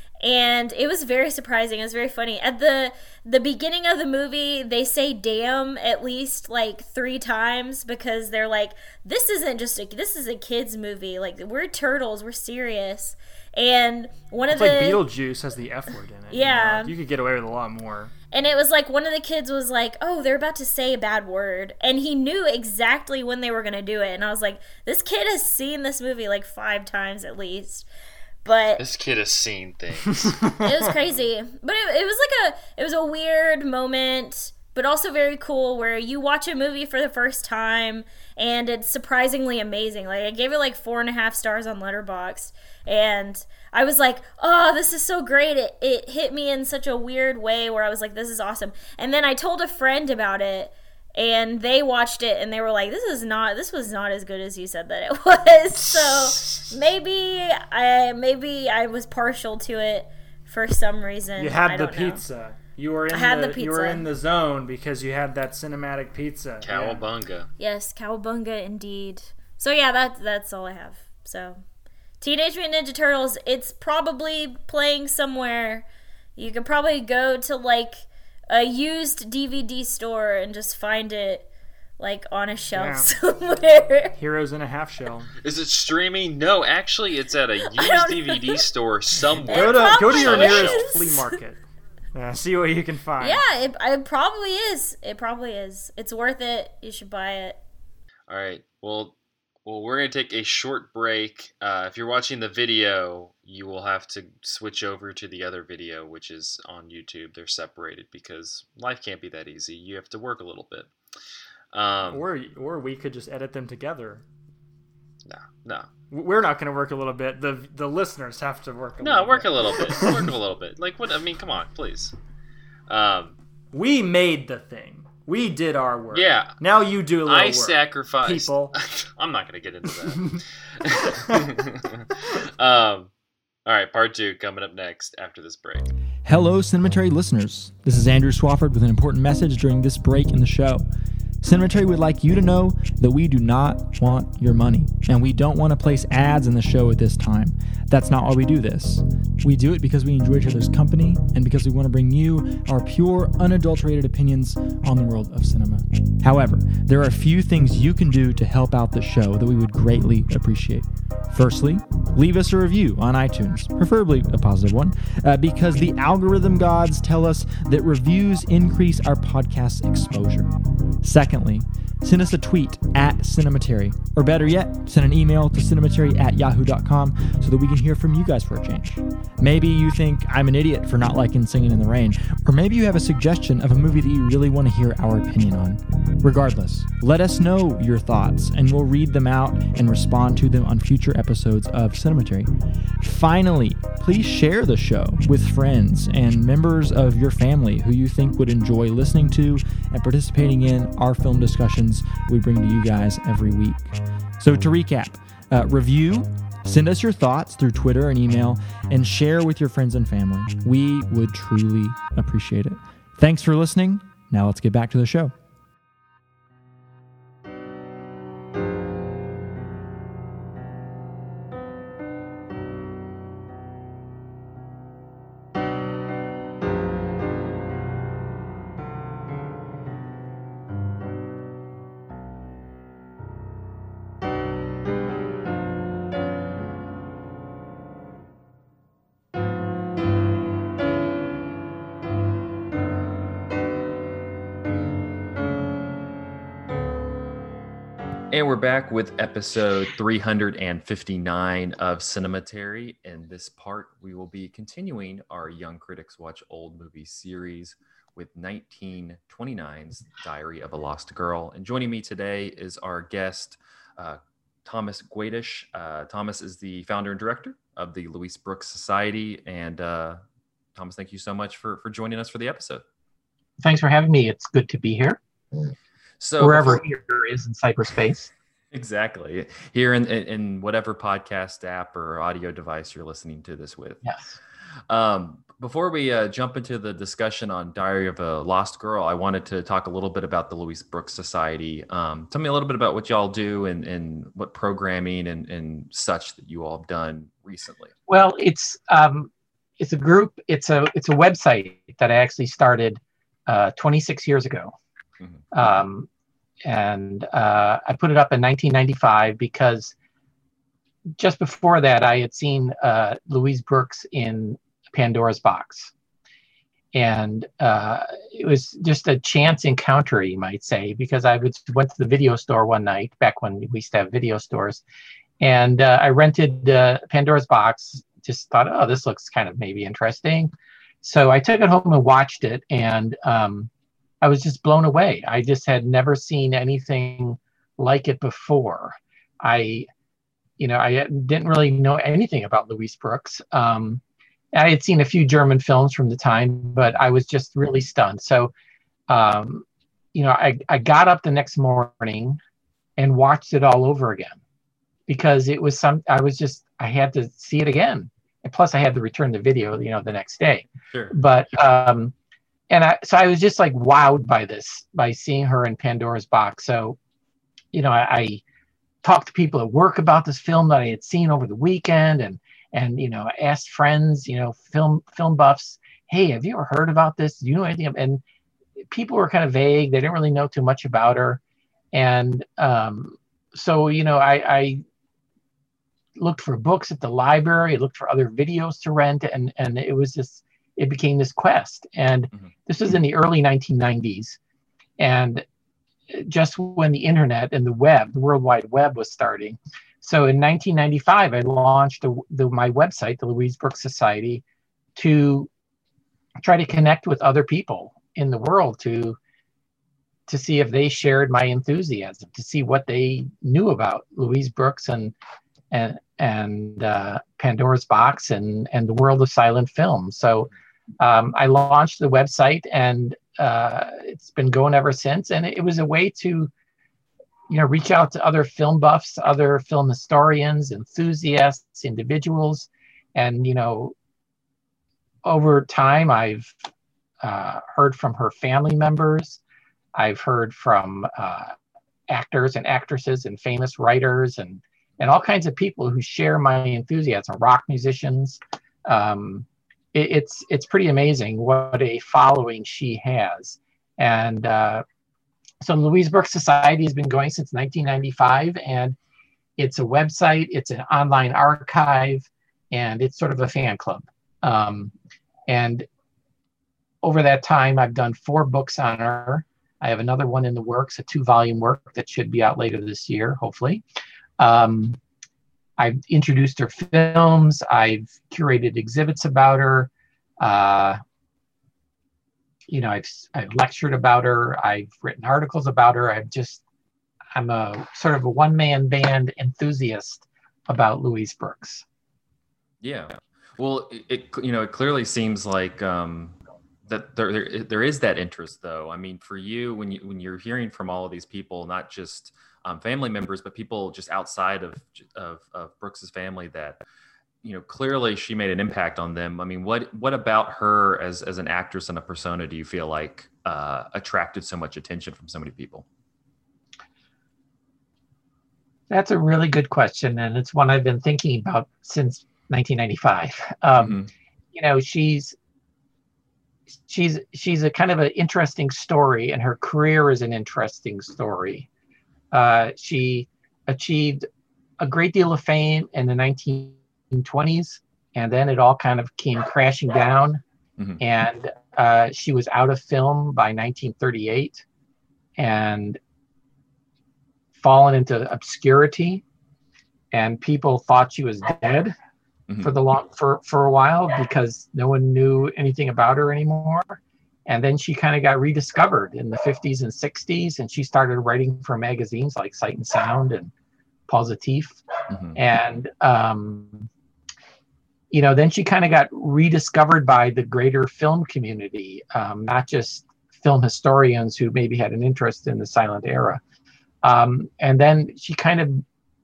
And it was very surprising. It was very funny. At the the beginning of the movie, they say "damn" at least like three times because they're like, "This isn't just a this is a kids movie. Like we're turtles. We're serious." And one It's of like the Beetlejuice has the F word in it. Yeah. You know? You could get away with a lot more. and it was like one of the kids was like, "Oh, they're about to say a bad word," and he knew exactly when they were gonna do it. And I was like, "This kid has seen this movie like five times at least." But This kid has seen things. it was crazy, but it, it was like a it was a weird moment, but also very cool, where you watch a movie for the first time and it's surprisingly amazing. Like I gave it like four and a half stars on Letterboxd, and I was like, "Oh, this is so great!" It it hit me in such a weird way where I was like, "This is awesome." And then I told a friend about it, and they watched it and they were like, this is not this was not as good as you said that it was. So maybe I maybe I was partial to it for some reason. You had I the don't know. pizza. You were in I had the, the you were pizza. in the zone because you had that cinematic pizza. Yeah. Cowabunga. Yes, cowabunga indeed. So yeah, that that's all I have. So Teenage Mutant Ninja Turtles, it's probably playing somewhere. You could probably go to like a used D V D store and just find it like on a shelf Yeah. somewhere. Heroes in a half shell. Is it streaming? No, actually, it's at a used don't D V D store somewhere. Go to go to your probably nearest is. flea market. Uh, see what you can find. Yeah, it, it probably is. It probably is. It's worth it. You should buy it. All right. Well, well, we're gonna take a short break. Uh, if you're watching the video, you will have to switch over to the other video, which is on YouTube. They're separated because life can't be that easy. You have to work a little bit. Um, Or or we could just edit them together. no, no, We're not going to work a little bit. The the listeners have to work a no. little Work bit. a little bit. Work a little bit. Like what? I mean, come on, please. Um, We made the thing. We did our work. Yeah. Now you do a little I work. sacrificed. people. I'm not going to get into that. um, all right, part two coming up next after this break. Hello, Cinematary listeners. This is Andrew Swafford with an important message during this break in the show. Cinematary would like you to know that we do not want your money, and we don't want to place ads in the show at this time. That's not why we do this. We do it because we enjoy each other's company and because we want to bring you our pure, unadulterated opinions on the world of cinema. However, there are a few things you can do to help out the show that we would greatly appreciate. Firstly, leave us a review on iTunes, preferably a positive one, uh, because the algorithm gods tell us that reviews increase our podcast's exposure. Secondly, send us a tweet at Cinematary, or better yet, send an email to cinematary at yahoo dot com so that we can hear from you guys for a change. Maybe you think I'm an idiot for not liking Singing in the Rain, or maybe you have a suggestion of a movie that you really want to hear our opinion on. Regardless, let us know your thoughts, and we'll read them out and respond to them on future episodes of Cinematary. Finally, please share the show with friends and members of your family who you think would enjoy listening to and participating in our film discussions we bring to you guys every week. So to recap, uh, review, send us your thoughts through Twitter and email, and share with your friends and family. We would truly appreciate it. Thanks for listening. Now let's get back to the show. And we're back with episode three hundred fifty-nine of Cinematary. In this part, we will be continuing our Young Critics Watch Old Movies series with nineteen twenty-nine's Diary of a Lost Girl. And joining me today is our guest, uh, Thomas Guadish. Uh, Thomas is the founder and director of the Louise Brooks Society. And uh, Thomas, thank you so much for, for joining us for the episode. Thanks for having me. It's good to be here. So wherever before, here is in cyberspace. Exactly. Here in, in, in whatever podcast app or audio device you're listening to this with. Yes. Um, before we uh, jump into the discussion on Diary of a Lost Girl, I wanted to talk a little bit about the Louise Brooks Society. Um, tell me a little bit about what y'all do and, and what programming and, and such that you all have done recently. Well, it's um, it's a group. It's a it's a website that I actually started uh, twenty-six years ago. Mm-hmm. Um, and uh, I put it up in nineteen ninety-five because just before that I had seen uh, Louise Brooks in Pandora's Box. And uh, it was just a chance encounter, you might say, because I would, went to the video store one night, back when we used to have video stores, and uh, I rented uh, Pandora's Box, just thought, oh, this looks kind of maybe interesting. So I took it home and watched it, and um, I was just blown away. I just had never seen anything like it before. I, you know, I didn't really know anything about Louise Brooks. Um, I had seen a few German films from the time, but I was just really stunned. So, um, you know, I, I got up the next morning and watched it all over again because it was some, I was just, I had to see it again. And plus I had to return the video, you know, the next day. Sure. But, um, and I, so I was just like wowed by this, by seeing her in Pandora's Box. So, you know, I, I talked to people at work about this film that I had seen over the weekend, and, and, you know, asked friends, you know, film, film buffs, hey, have you ever heard about this? Do you know anything? And people were kind of vague. They didn't really know too much about her. And, um, so, you know, I, I looked for books at the library, I looked for other videos to rent, and, and it was just, it became this quest. And mm-hmm. This was in the early nineteen nineties. And just when the internet and the web, the World Wide Web was starting. So in nineteen ninety-five, I launched a, the, my website, the Louise Brooks Society, to try to connect with other people in the world to, to see if they shared my enthusiasm, to see what they knew about Louise Brooks and and and uh, Pandora's Box and and the world of silent film. So um, I launched the website, and uh, it's been going ever since. And it, it was a way to, you know, reach out to other film buffs, other film historians, enthusiasts, individuals, and you know, over time I've uh, heard from her family members. I've heard from uh, actors and actresses and famous writers and and all kinds of people who share my enthusiasm, rock musicians. Um, it, it's it's pretty amazing what a following she has. And uh, so Louise Brooks Society has been going since nineteen ninety-five, and it's a website, it's an online archive, and it's sort of a fan club. Um, and over that time, I've done four books on her. I have another one in the works, a two-volume work that should be out later this year, hopefully. Um, I've introduced her films. I've curated exhibits about her. Uh, you know, I've I've lectured about her. I've written articles about her. I've just, I'm a sort of a one-man band enthusiast about Louise Brooks. Yeah. Well, it, it you know, it clearly seems like um, that there, there there is that interest, though. I mean, for you, when you when you're hearing from all of these people, not just um, family members, but people just outside of, of of Brooks's family, that you know clearly she made an impact on them. I mean, what what about her as as an actress and a persona do you feel like uh, attracted so much attention from so many people? That's a really good question, and it's one I've been thinking about since nineteen ninety-five. Um, mm-hmm. You know, she's she's she's a kind of an interesting story, and her career is an interesting story. Uh, she achieved a great deal of fame in the nineteen twenties, and then it all kind of came crashing down. Mm-hmm. And uh, she was out of film by nineteen thirty-eight, and fallen into obscurity, and people thought she was dead. Mm-hmm. for the long for for a while because no one knew anything about her anymore. And then she kind of got rediscovered in the fifties and sixties, and she started writing for magazines like Sight and Sound and Positif. Mm-hmm. And um, you know, then she kind of got rediscovered by the greater film community, um, not just film historians who maybe had an interest in the silent era. Um, and then she kind of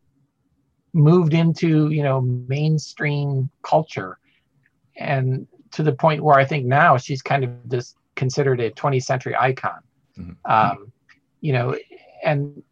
moved into, you know, mainstream culture, and to the point where I think now she's kind of just considered a twentieth century icon. Mm-hmm. Um, you know, and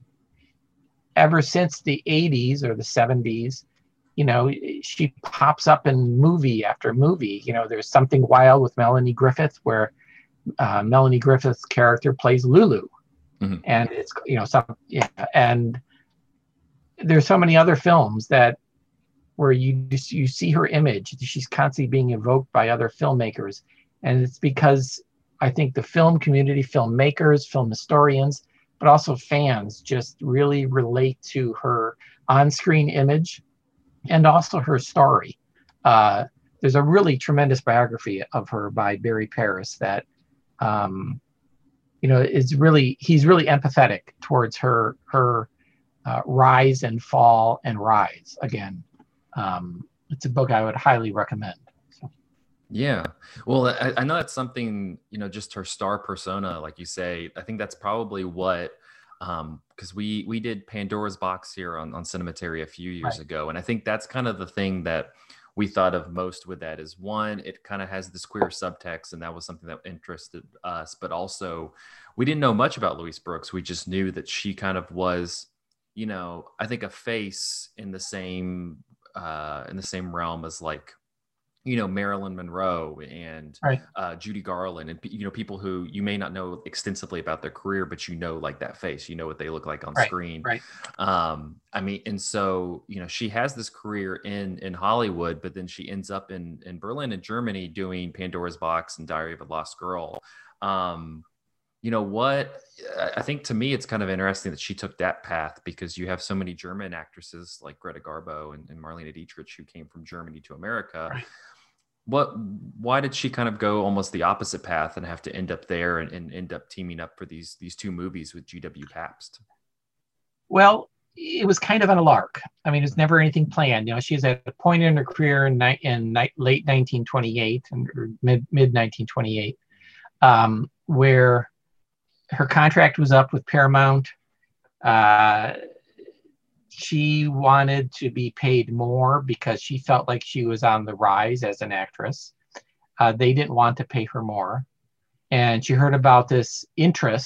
ever since the eighties or the seventies, you know, she pops up in movie after movie. You know, there's Something Wild with Melanie Griffith, where uh, Melanie Griffith's character plays Lulu. Mm-hmm. And it's, you know, some, yeah, and there's so many other films that where you just, you see her image. She's constantly being evoked by other filmmakers. And it's because I think the film community, filmmakers, film historians, but also fans just really relate to her on-screen image and also her story. Uh, there's a really tremendous biography of her by Barry Paris that, um, you know, is really, he's really empathetic towards her, her, Uh, rise and fall and rise again. Um, it's a book I would highly recommend. So. Yeah. Well, I, I know that's something, you know, just her star persona, like you say, I think that's probably what, um, because we we did Pandora's Box here on, on Cinematary a few years right. ago. And I think that's kind of the thing that we thought of most with that is, one, it kind of has this queer subtext, and that was something that interested us. But also, we didn't know much about Louise Brooks. We just knew that she kind of was, you know, I think a face in the same uh, in the same realm as, like, you know, Marilyn Monroe and right. uh, Judy Garland, and, you know, people who you may not know extensively about their career, but you know, like, that face, you know what they look like on right. screen. Right. Um, I mean, and so, you know, she has this career in in Hollywood, but then she ends up in in Berlin and Germany doing Pandora's Box and Diary of a Lost Girl. Um, You know what? I think to me, it's kind of interesting that she took that path, because you have so many German actresses like Greta Garbo and, and Marlene Dietrich who came from Germany to America. Right. What? Why did she kind of go almost the opposite path and have to end up there and, and end up teaming up for these these two movies with G W Pabst? Well, it was kind of on a lark. I mean, it's never anything planned. You know, she's at a point in her career in, ni- in ni- late nineteen twenty-eight and or mid mid nineteen twenty-eight, um, where her contract was up with Paramount. Uh, she wanted to be paid more because she felt like she was on the rise as an actress. Uh, they didn't want to pay her more. And she heard about this interest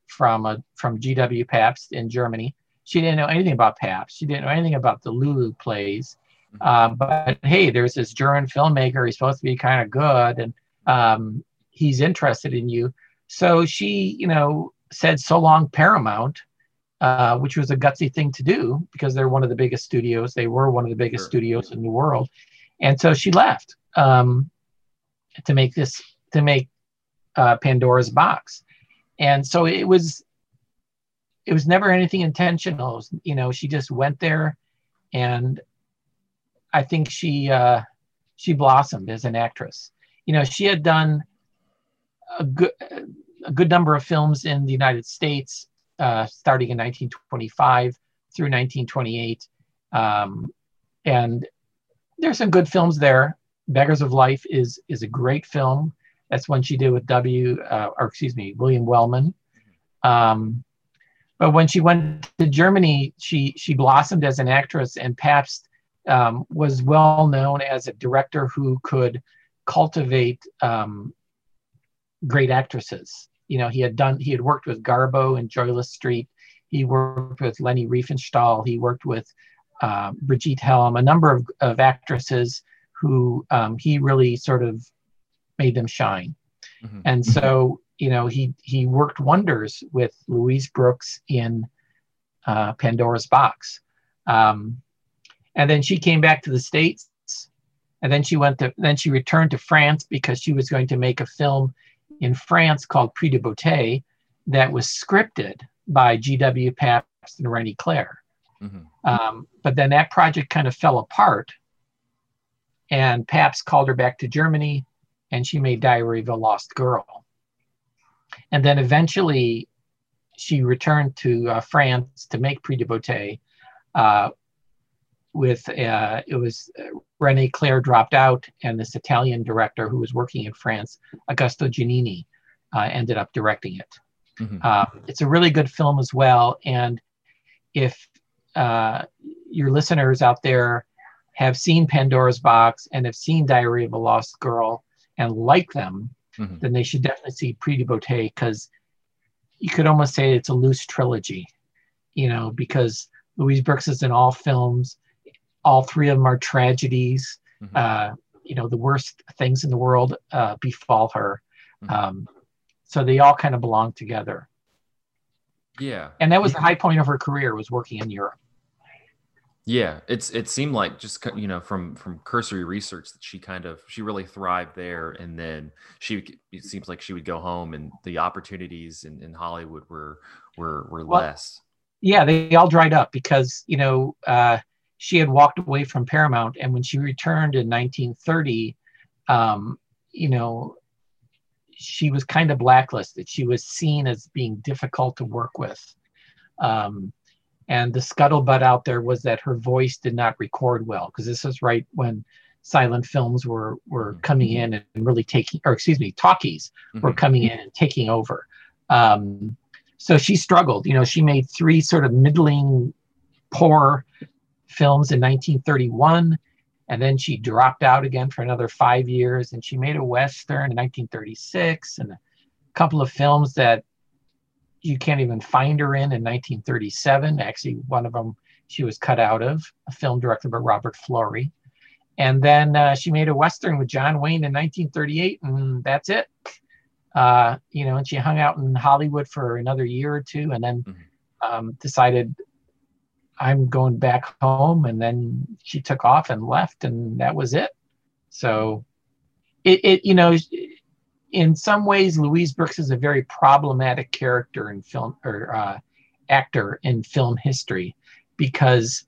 from a from G W Pabst in Germany. She didn't know anything about Pabst. She didn't know anything about the Lulu plays. Uh, but hey, there's this German filmmaker. He's supposed to be kind of good, and um, he's interested in you. So she, you know, said, "So long, Paramount," uh, which was a gutsy thing to do because they're one of the biggest studios. They were one of the biggest Sure. studios in the world, and so she left um, to make this to make uh, Pandora's Box. And so it was. It was never anything intentional. It was, you know, she just went there, and I think she uh, she blossomed as an actress. You know, she had done a good a good number of films in the United States, uh, starting in nineteen twenty-five through nineteen twenty-eight, um, and there's some good films there. Beggars of Life is is a great film. That's one she did with W, uh, or excuse me, William Wellman. Um, but when she went to Germany, she she blossomed as an actress, and Pabst um, was well known as a director who could cultivate um, great actresses. You know, he had done he had worked with Garbo in Joyless Street. He worked with Leni Riefenstahl. He worked with uh, Brigitte Helm, a number of, of actresses who um, he really sort of made them shine. Mm-hmm. And so, you know, he he worked wonders with Louise Brooks in uh, Pandora's Box. Um, and then she came back to the States, and then she went to then she returned to France because she was going to make a film in France called Prix de Beauté that was scripted by G W Pabst and René Clair. Mm-hmm. Um, but then that project kind of fell apart, and Pabst called her back to Germany, and she made Diary of a Lost Girl. And then eventually she returned to uh, France to make Prix de Beauté. Uh, with uh, it was uh, René Clair dropped out, and this Italian director who was working in France, Augusto Giannini, uh, ended up directing it. Mm-hmm. Uh, it's a really good film as well. And if uh, your listeners out there have seen Pandora's Box and have seen Diary of a Lost Girl and like them, mm-hmm. then they should definitely see Prix de Beauté, because you could almost say it's a loose trilogy, you know, because Louise Brooks is in all films. All three of them are tragedies. Mm-hmm. Uh, you know, the worst things in the world uh, befall her. Mm-hmm. Um, so they all kind of belong together. Yeah. And that was the high point of her career, was working in Europe. Yeah, it's it seemed like, just, you know, from from cursory research, that she kind of she really thrived there, and then she it seems like she would go home, and the opportunities in, in Hollywood were were were well, less. Yeah, they all dried up because, you know, uh, she had walked away from Paramount, and when she returned in nineteen thirty, um, you know, she was kind of blacklisted. She was seen as being difficult to work with. Um, And the scuttlebutt out there was that her voice did not record well, because this was right when silent films were, were coming in and really taking, or excuse me, talkies mm-hmm. were coming in and taking over. Um, so she struggled. You know, she made three sort of middling, poor films in nineteen thirty-one, and then she dropped out again for another five years, and she made a Western in nineteen thirty-six, and a couple of films that you can't even find her in in nineteen thirty-seven. Actually, one of them she was cut out of, a film directed by Robert Florey. And then uh, she made a Western with John Wayne in nineteen thirty-eight, and that's it. Uh, you know, and she hung out in Hollywood for another year or two, and then mm-hmm. um, decided, I'm going back home. And then she took off and left, and that was it. So it, it you know, in some ways, Louise Brooks is a very problematic character in film, or uh, actor in film history, because,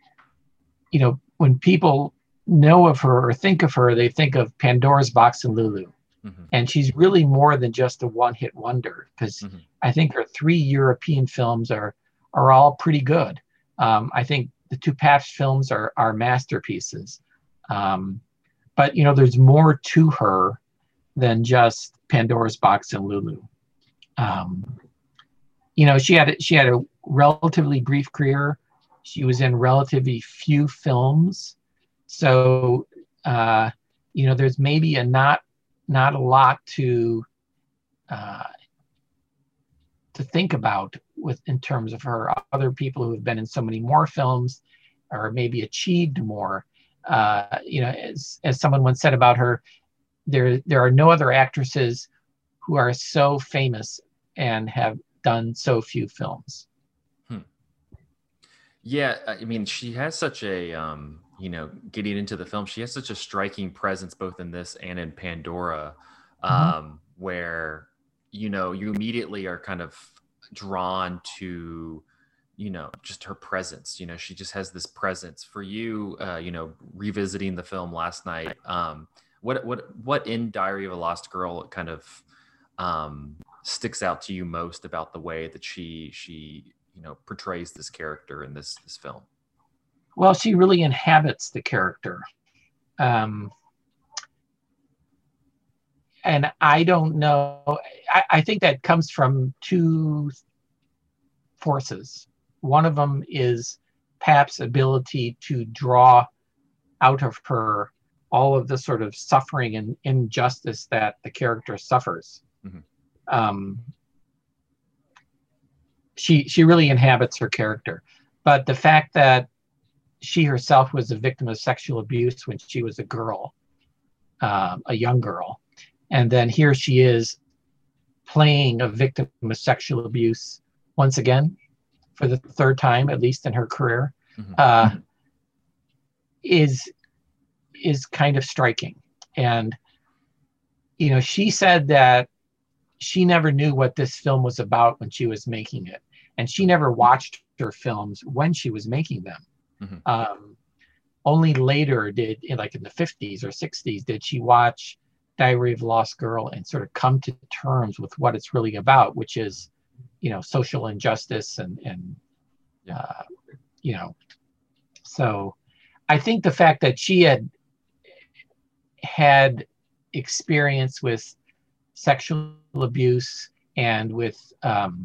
you know, when people know of her or think of her, they think of Pandora's Box and Lulu. Mm-hmm. And she's really more than just a one-hit wonder, because mm-hmm. I think her three European films are are all pretty good. Um, I think the two Pabst films are, are masterpieces. Um, but, you know, there's more to her than just Pandora's Box and Lulu. Um, you know, she had she had a relatively brief career. She was in relatively few films, so uh, you know, there's maybe a not not a lot to uh, to think about with in terms of her. Other people who have been in so many more films or maybe achieved more. Uh, you know, as, as someone once said about her, there, there are no other actresses who are so famous and have done so few films. Hmm. Yeah, I mean, she has such a, um, you know, getting into the film, she has such a striking presence both in this and in Pandora, um, mm-hmm. where, you know, you immediately are kind of drawn to, you know, just her presence. You know, she just has this presence. For you, uh, you know, revisiting the film last night, um, what what what in Diary of a Lost Girl kind of um, sticks out to you most about the way that she she you know portrays this character in this this film? Well, she really inhabits the character. Um, and I don't know, I, I think that comes from two forces. One of them is Pap's ability to draw out of her all of the sort of suffering and injustice that the character suffers. Mm-hmm. Um, she she really inhabits her character. But the fact that she herself was a victim of sexual abuse when she was a girl, uh, a young girl, and then here she is playing a victim of sexual abuse once again, for the third time, at least in her career, mm-hmm. uh, is is kind of striking. And, you know, she said that she never knew what this film was about when she was making it. And she never watched her films when she was making them. Mm-hmm. Um, only later did, in like in the fifties or sixties, did she watch Diary of a Lost Girl and sort of come to terms with what it's really about, which is, you know, social injustice and, and yeah. uh, you know, so I think the fact that she had had experience with sexual abuse and with, um,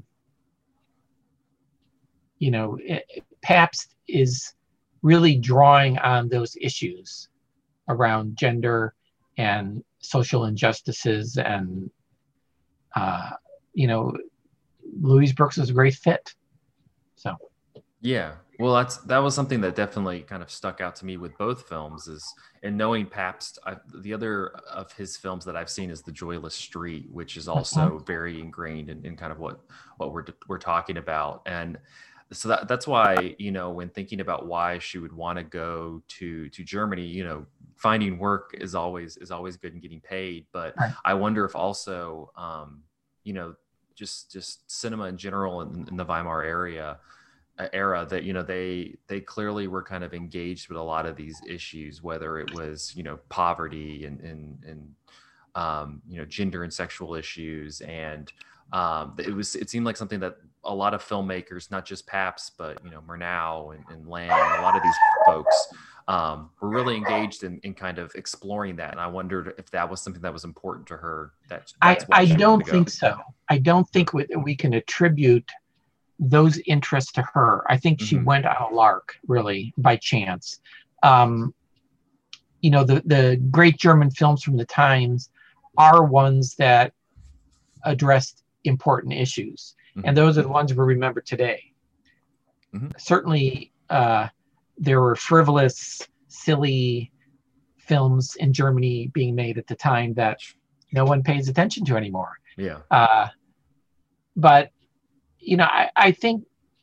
you know, it, Pabst is really drawing on those issues around gender and social injustices and, uh, you know, Louise Brooks is a great fit. So, yeah, well, that's that was something that definitely kind of stuck out to me with both films. Is and knowing Pabst, I, the other of his films that I've seen is The Joyless Street, which is also uh-huh. very ingrained in, in kind of what what we're we're talking about. And so that that's why, you know, when thinking about why she would want to go to to Germany, you know, finding work is always is always good and getting paid. But right. I wonder if also, um, you know. just just cinema in general in, in the Weimar area uh, era that, you know, they they clearly were kind of engaged with a lot of these issues, whether it was, you know, poverty and and, and um, you know, gender and sexual issues. And um, it was it seemed like something that a lot of filmmakers, not just Pabst, but, you know, Murnau and, and Lang, and a lot of these folks um, were really engaged in, in kind of exploring that. And I wondered if that was something that was important to her. That I, I don't think so. I don't think we, we can attribute those interests to her. I think she mm-hmm. went on a lark, really, by chance. Um, you know, the, the great German films from the times are ones that addressed important issues. Mm-hmm. And those are the ones we remember today. Mm-hmm. Certainly, uh, there were frivolous, silly films in Germany being made at the time that no one pays attention to anymore. Yeah. Uh, but, you know, I, I think,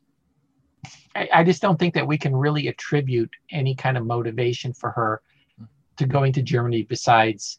I, I just don't think that we can really attribute any kind of motivation for her to going to Germany besides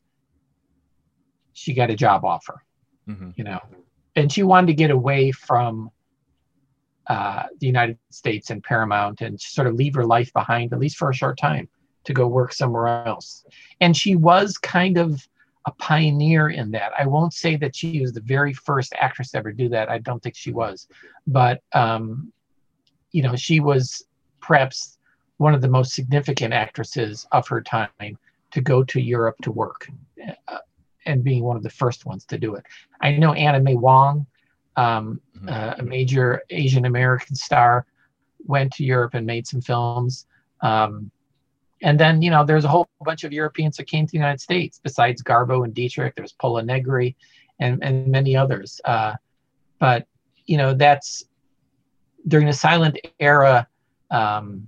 she got a job offer, mm-hmm. you know, and she wanted to get away from uh, the United States and Paramount and sort of leave her life behind, at least for a short time, to go work somewhere else. And she was kind of a pioneer in that. I won't say that she was the very first actress to ever do that. I don't think she was. But, um, you know, she was perhaps one of the most significant actresses of her time to go to Europe to work, uh, and being one of the first ones to do it. I know Anna May Wong, um, mm-hmm. uh, a major Asian American star, went to Europe and made some films. Um, and then, you know, there's a whole bunch of Europeans that came to the United States besides Garbo and Dietrich. There's Pola Negri and, and many others. Uh, but, you know, that's during the silent era. Um,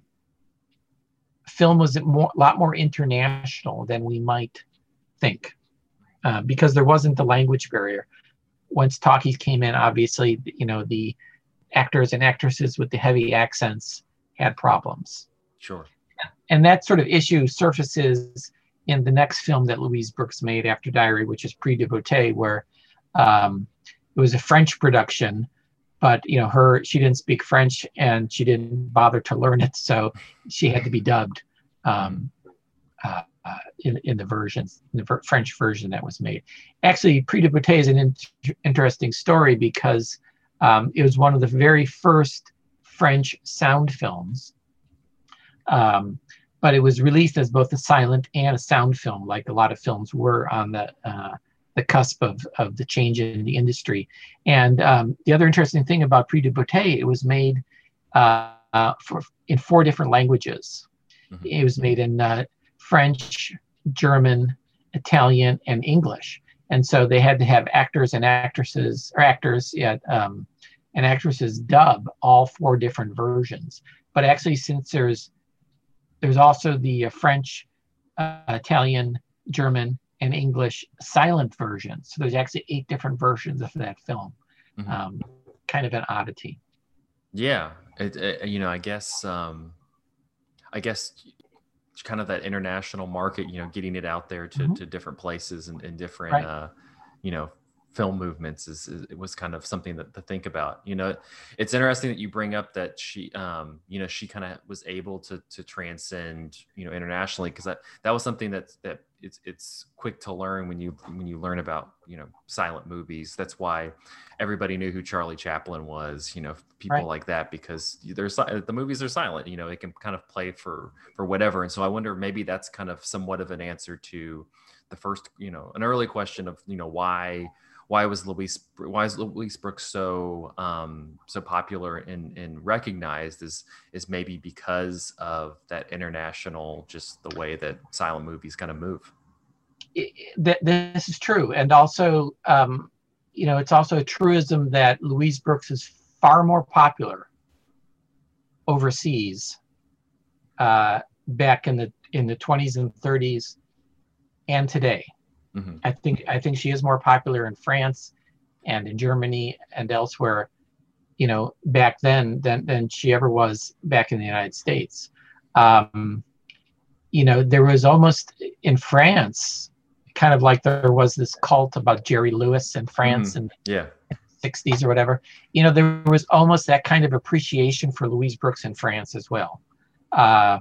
film was a more, lot more international than we might think, uh, because there wasn't the language barrier. Once talkies came in, obviously, you know, the actors and actresses with the heavy accents had problems. Sure. And that sort of issue surfaces in the next film that Louise Brooks made after Diary, which is Prix de Beauté, where um, it was a French production, but you know, her she didn't speak French and she didn't bother to learn it, so she had to be dubbed um, uh, uh, in in the versions, in the ver- French version that was made. Actually, Prix de Beauté is an in- interesting story because um, it was one of the very first French sound films. Um, but it was released as both a silent and a sound film, like a lot of films were on the uh, the cusp of, of the change in the industry. And um, the other interesting thing about Prix de Beauté, it was made uh, uh, for in four different languages. Mm-hmm. It was made in uh, French, German, Italian, and English. And so they had to have actors and actresses, or actors yeah, um, and actresses dub all four different versions. But actually, since there's There's also the uh, French, uh, Italian, German, and English silent versions. So there's actually eight different versions of that film. Mm-hmm. Um, kind of an oddity. Yeah, it, it, you know, I guess, um, I guess, kind of that international market. You know, getting it out there to, mm-hmm. to different places and, and different, right. uh, you know, film movements is, is it was kind of something that to think about. You know, it's interesting that you bring up that she um you know she kind of was able to to transcend, you know, internationally, because that that was something that that it's it's quick to learn when you when you learn about, you know, silent movies. That's why everybody knew who Charlie Chaplin was, you know, people right. like that, because there's the movies are silent, you know, it can kind of play for for whatever. And so I wonder, maybe that's kind of somewhat of an answer to the first, you know, an early question of, you know, why Why was Louise Why is Louise Brooks so um, so popular and, and recognized? Is is maybe because of that international, just the way that silent movies kind of move. It, this is true, and also, um, you know, it's also a truism that Louise Brooks is far more popular overseas uh, back in the in the twenties and thirties and today. Mm-hmm. I think I think she is more popular in France and in Germany and elsewhere, you know, back then than than she ever was back in the United States. Um, you know, there was almost in France, kind of like there was this cult about Jerry Lewis in France mm-hmm. in yeah. the sixties or whatever. You know, there was almost that kind of appreciation for Louise Brooks in France as well. Uh,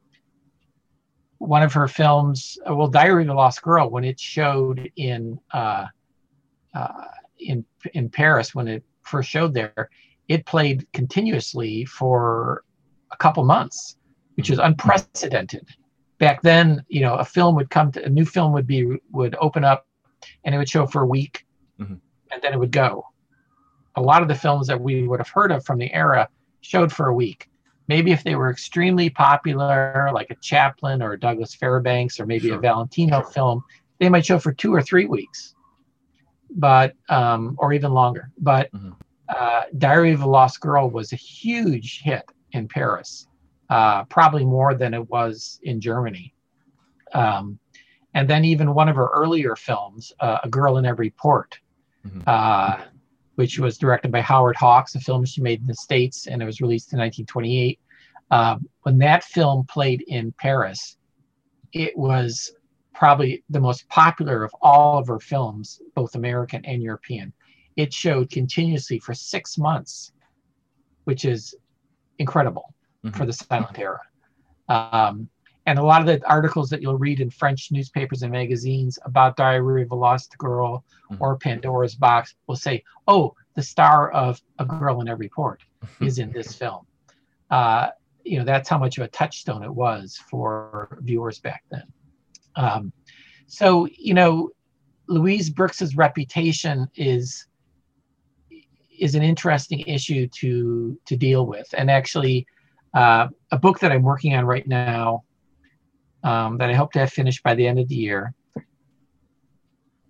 One of her films, well, Diary of a Lost Girl, when it showed in uh, uh, in in Paris, when it first showed there, it played continuously for a couple months, which is unprecedented. Back then, you know, a film would come to a new film would be would open up, and it would show for a week, mm-hmm. and then it would go. A lot of the films that we would have heard of from the era showed for a week. Maybe if they were extremely popular, like a Chaplin or a Douglas Fairbanks, or maybe sure. a Valentino sure. film, they might show for two or three weeks, but um, or even longer. But mm-hmm. uh, Diary of a Lost Girl was a huge hit in Paris, uh, probably more than it was in Germany. Um, and then even one of her earlier films, uh, A Girl in Every Port, mm-hmm. uh, which was directed by Howard Hawks, a film she made in the States, and it was released in nineteen twenty-eight. Uh, when that film played in Paris, it was probably the most popular of all of her films, both American and European. It showed continuously for six months, which is incredible mm-hmm. for the silent era. Um, and a lot of the articles that you'll read in French newspapers and magazines about Diary of a Lost Girl mm-hmm. or Pandora's Box will say, oh, the star of A Girl in Every Port is in this film. Uh, you know, that's how much of a touchstone it was for viewers back then. Um, so, you know, Louise Brooks's reputation is is an interesting issue to to deal with. And actually, uh, a book that I'm working on right now, Um, that I hope to have finished by the end of the year,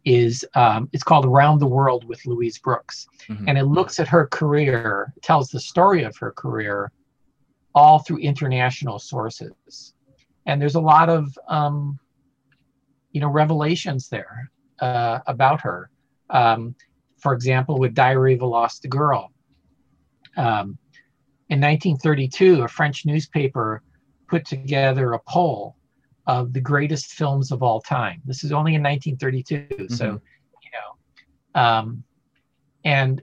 is um, it's called Around the World with Louise Brooks. Mhm. And it looks at her career, tells the story of her career all through international sources. And there's a lot of, um, you know, revelations there uh, about her. Um, for example, with Diary of a Lost Girl. Um, in nineteen thirty-two, a French newspaper put together a poll of the greatest films of all time. This is only in nineteen thirty-two. Mm-hmm. So, you know, um, and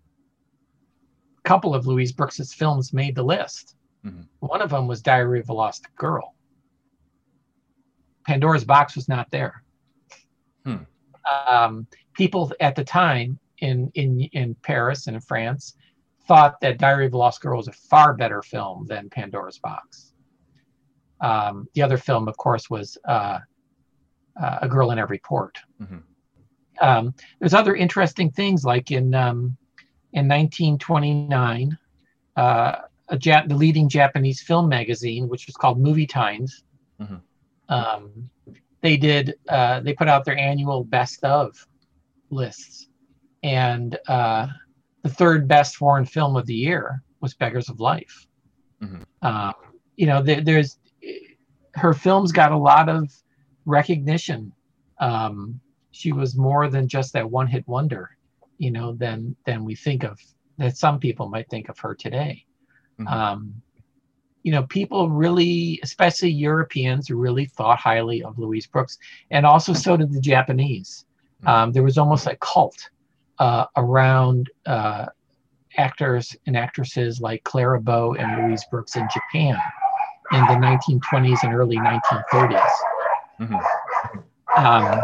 a couple of Louise Brooks's films made the list. Mm-hmm. One of them was Diary of a Lost Girl. Pandora's Box was not there. Hmm. Um, people at the time in, in, in Paris and in France thought that Diary of a Lost Girl was a far better film than Pandora's Box. Um, the other film, of course, was uh, uh, A Girl in Every Port. Mm-hmm. Um, there's other interesting things, like in um, in nineteen twenty-nine, uh, a Jap- the leading Japanese film magazine, which was called Movie Times, mm-hmm. um, they did uh, they put out their annual best of lists, and uh, the third best foreign film of the year was Beggars of Life. Mm-hmm. Uh, you know, there, there's her films got a lot of recognition. Um, she was more than just that one-hit wonder, you know, than than we think of, that some people might think of her today. Mm-hmm. Um, you know, people really, especially Europeans, really thought highly of Louise Brooks, and also so did the Japanese. Mm-hmm. Um, there was almost a cult uh, around uh, actors and actresses like Clara Bow and Louise Brooks in Japan in the nineteen twenties and early nineteen thirties. Mm-hmm. Um,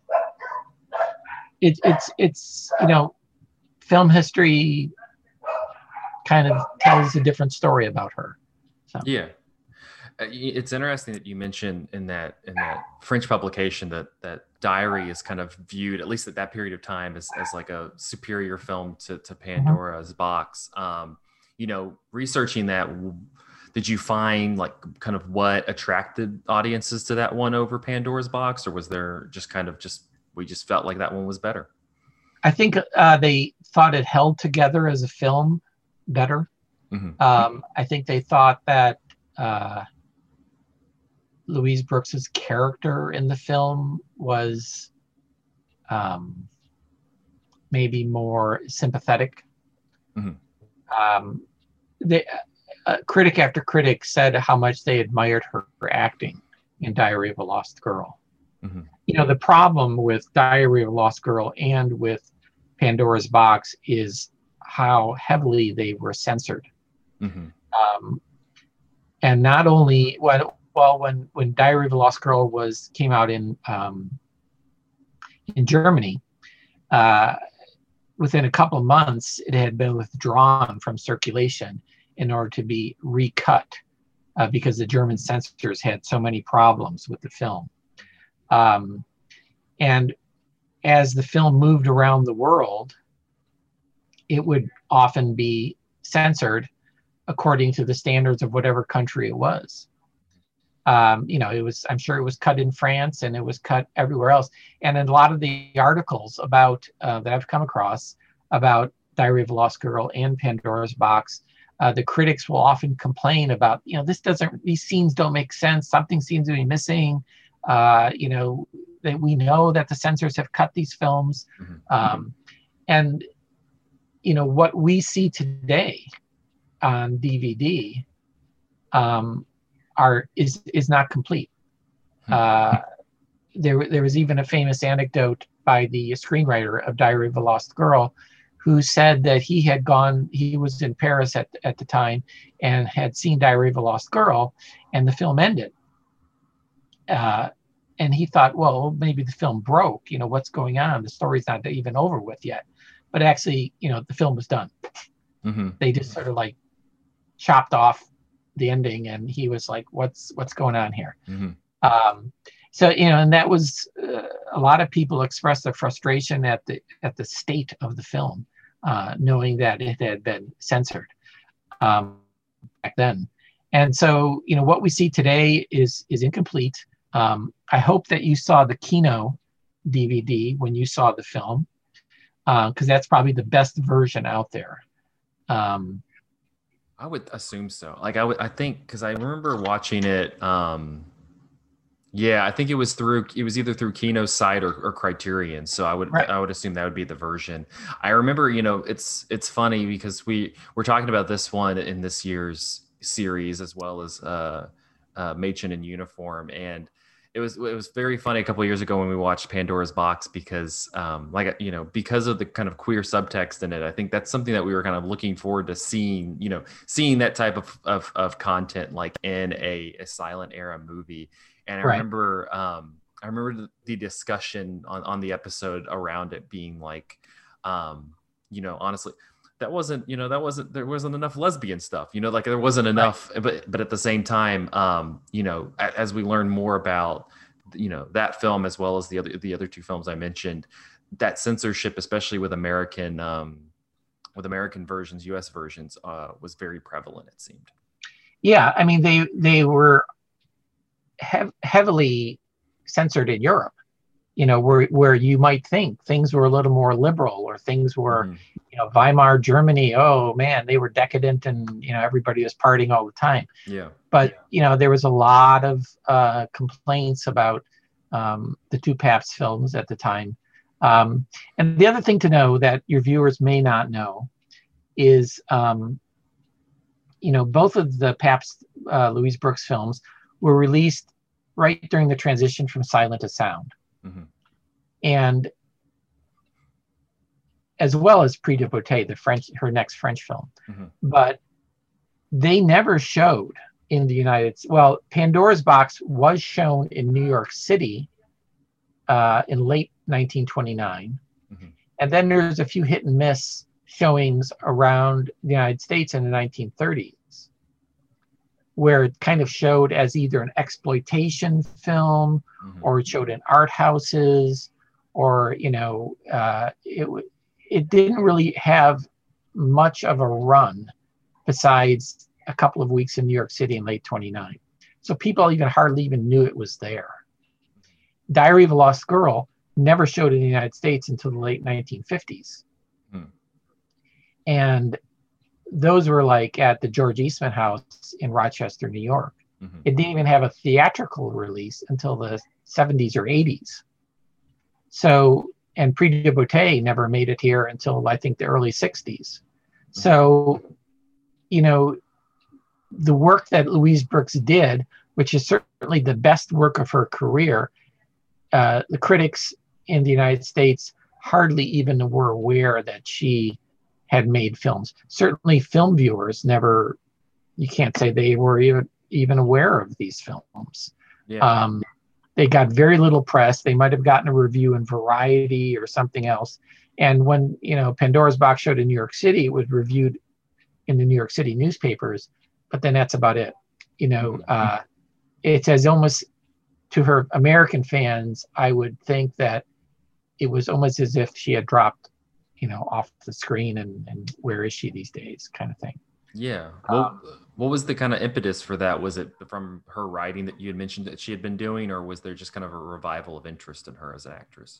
it, it's, it's, you know, film history kind of tells a different story about her. So. Yeah. It's interesting that you mentioned in that in that French publication that that Diary is kind of viewed, at least at that period of time, as, as like a superior film to, to Pandora's mm-hmm. Box. Um, you know, researching that, did you find like kind of what attracted audiences to that one over Pandora's Box, or was there just kind of just, we just felt like that one was better? I think uh, they thought it held together as a film better. Mm-hmm. Um, I think they thought that uh, Louise Brooks's character in the film was um, maybe more sympathetic. Mm-hmm. Um, they, uh, critic after critic said how much they admired her for acting in Diary of a Lost Girl. Mm-hmm. You know, the problem with Diary of a Lost Girl and with Pandora's Box is how heavily they were censored. Mm-hmm. Um, and not only when, well, when, when Diary of a Lost Girl was came out in um, in Germany, uh, within a couple of months, it had been withdrawn from circulation in order to be recut uh, because the German censors had so many problems with the film. Um, and as the film moved around the world, it would often be censored according to the standards of whatever country it was. Um, you know, it was, I'm sure it was cut in France and it was cut everywhere else. And in a lot of the articles about, uh, that I've come across about Diary of a Lost Girl and Pandora's Box, uh, the critics will often complain about, you know, this doesn't, these scenes don't make sense. Something seems to be missing. Uh, you know, that we know that the censors have cut these films. Mm-hmm. Um, and, you know, what we see today on D V D um, are is is not complete. Hmm. Uh, there there was even a famous anecdote by the screenwriter of Diary of a Lost Girl, who said that he had gone, he was in Paris at at the time and had seen Diary of a Lost Girl, and the film ended. Uh, and he thought, well, maybe the film broke. You know, what's going on? The story's not even over with yet. But actually, you know, the film was done. Mm-hmm. They just sort of like chopped off the ending, and he was like, what's what's going on here? Mm-hmm. Um, so, you know, and that was uh, a lot of people expressed their frustration at the at the state of the film, uh, knowing that it had been censored um, back then. And so, you know, what we see today is is incomplete. Um, I hope that you saw the Kino D V D when you saw the film, because uh, that's probably the best version out there. Um, I would assume so. Like I would, I think, because I remember watching it. Um, yeah, I think it was through. It was either through Kino's site or, or Criterion. So I would, right. I would assume that would be the version. I remember, you know, it's it's funny because we we're talking about this one in this year's series as well as uh, uh, Machen in Uniform, and it was it was very funny a couple of years ago when we watched Pandora's Box because, um, like you know, because of the kind of queer subtext in it. I think that's something that we were kind of looking forward to seeing, you know, seeing that type of of, of content like in a, a silent era movie. And I right. remember, um, I remember the discussion on, on the episode around it being like, um, you know, honestly, that wasn't, you know, that wasn't, there wasn't enough lesbian stuff, you know, like there wasn't enough, right. but, but at the same time, um, you know, as we learn more about, you know, that film, as well as the other, the other two films I mentioned, that censorship, especially with American, um, with American versions, U S versions, uh, was very prevalent, it seemed. Yeah. I mean, they, they were hev- heavily censored in Europe. You know, where where you might think things were a little more liberal, or things were, mm-hmm. you know, Weimar Germany, oh man, they were decadent and, you know, everybody was partying all the time. Yeah. But, yeah. you know, there was a lot of uh, complaints about um, the two Pabst films at the time. Um, and the other thing to know that your viewers may not know is, um, you know, both of the Pabst uh, Louise Brooks films were released right during the transition from silent to sound. Mm-hmm. And as well as Prix de Beauté, the French, her next French film. Mm-hmm. But they never showed in the United States. Well, Pandora's Box was shown in New York City uh, in late nineteen twenty-nine. Mm-hmm. And then there's a few hit and miss showings around the United States in the nineteen thirties, where it kind of showed as either an exploitation film, mm-hmm. or it showed in art houses, or, you know, uh, it it didn't really have much of a run besides a couple of weeks in New York City in late twenty-nine. So people even hardly even knew it was there. Diary of a Lost Girl never showed in the United States until the late nineteen fifties. Hmm. And those were like at the George Eastman House in Rochester, New York. Mm-hmm. It didn't even have a theatrical release until the seventies or eighties. So, and Prix de Beauté never made it here until I think the early sixties. Mm-hmm. So, you know, the work that Louise Brooks did, which is certainly the best work of her career, uh, the critics in the United States hardly even were aware that she had made films. Certainly film viewers never, you can't say they were even, even aware of these films. Yeah. Um, they got very little press. They might have gotten a review in Variety or something else. And when, you know, Pandora's Box showed in New York City, it was reviewed in the New York City newspapers, but then that's about it. You know, uh, it's as almost, to her American fans, I would think that it was almost as if she had dropped, you know, off the screen and, and where is she these days kind of thing. Yeah. Well, um, what was the kind of impetus for that? Was it from her writing that you had mentioned that she had been doing, or was there just kind of a revival of interest in her as an actress?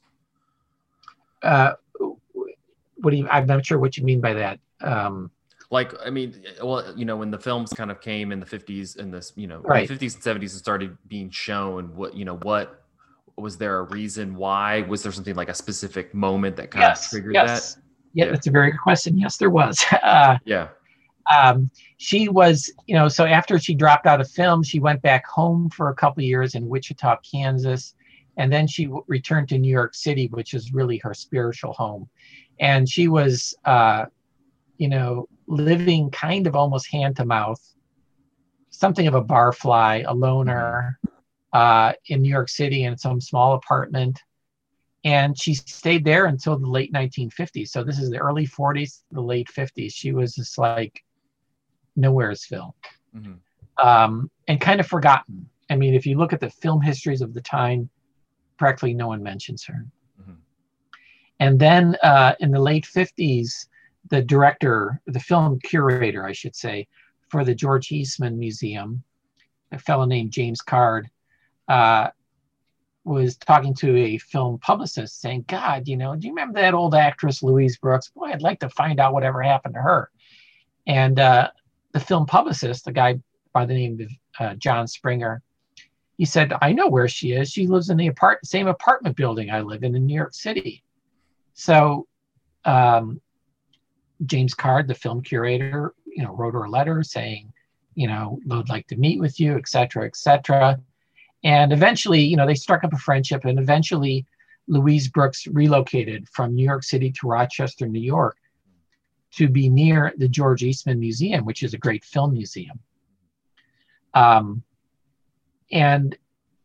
Uh, what do you, I'm not sure what you mean by that. Um, like, I mean, well, you know, when the films kind of came in the fifties and this, you know, right. the fifties and seventies and started being shown, what, you know, what, was there a reason why? Was there something like a specific moment that kind yes, of triggered yes. that? Yeah, yeah, that's a very good question. Yes, there was. Uh, yeah. Um, she was, you know, so after she dropped out of film, she went back home for a couple of years in Wichita, Kansas. And then she w- returned to New York City, which is really her spiritual home. And she was, uh, you know, living kind of almost hand to mouth, something of a barfly, a loner, uh, in New York City in some small apartment. And she stayed there until the late nineteen fifties. So this is the early forties, the late fifties. She was just like Nowheresville, mm-hmm. um, and kind of forgotten. I mean, if you look at the film histories of the time, practically no one mentions her. Mm-hmm. And then uh, in the late fifties, the director, the film curator, I should say, for the George Eastman Museum, a fellow named James Card, uh, was talking to a film publicist saying, God, you know, do you remember that old actress, Louise Brooks? Boy, I'd like to find out whatever happened to her. And uh, the film publicist, the guy by the name of uh, John Springer, he said, I know where she is. She lives in the apart- same apartment building I live in in New York City. So um, James Card, the film curator, you know, wrote her a letter saying, you know, would like to meet with you, et cetera, et cetera. And eventually, you know, they struck up a friendship, and eventually Louise Brooks relocated from New York City to Rochester, New York, to be near the George Eastman Museum, which is a great film museum. Um, and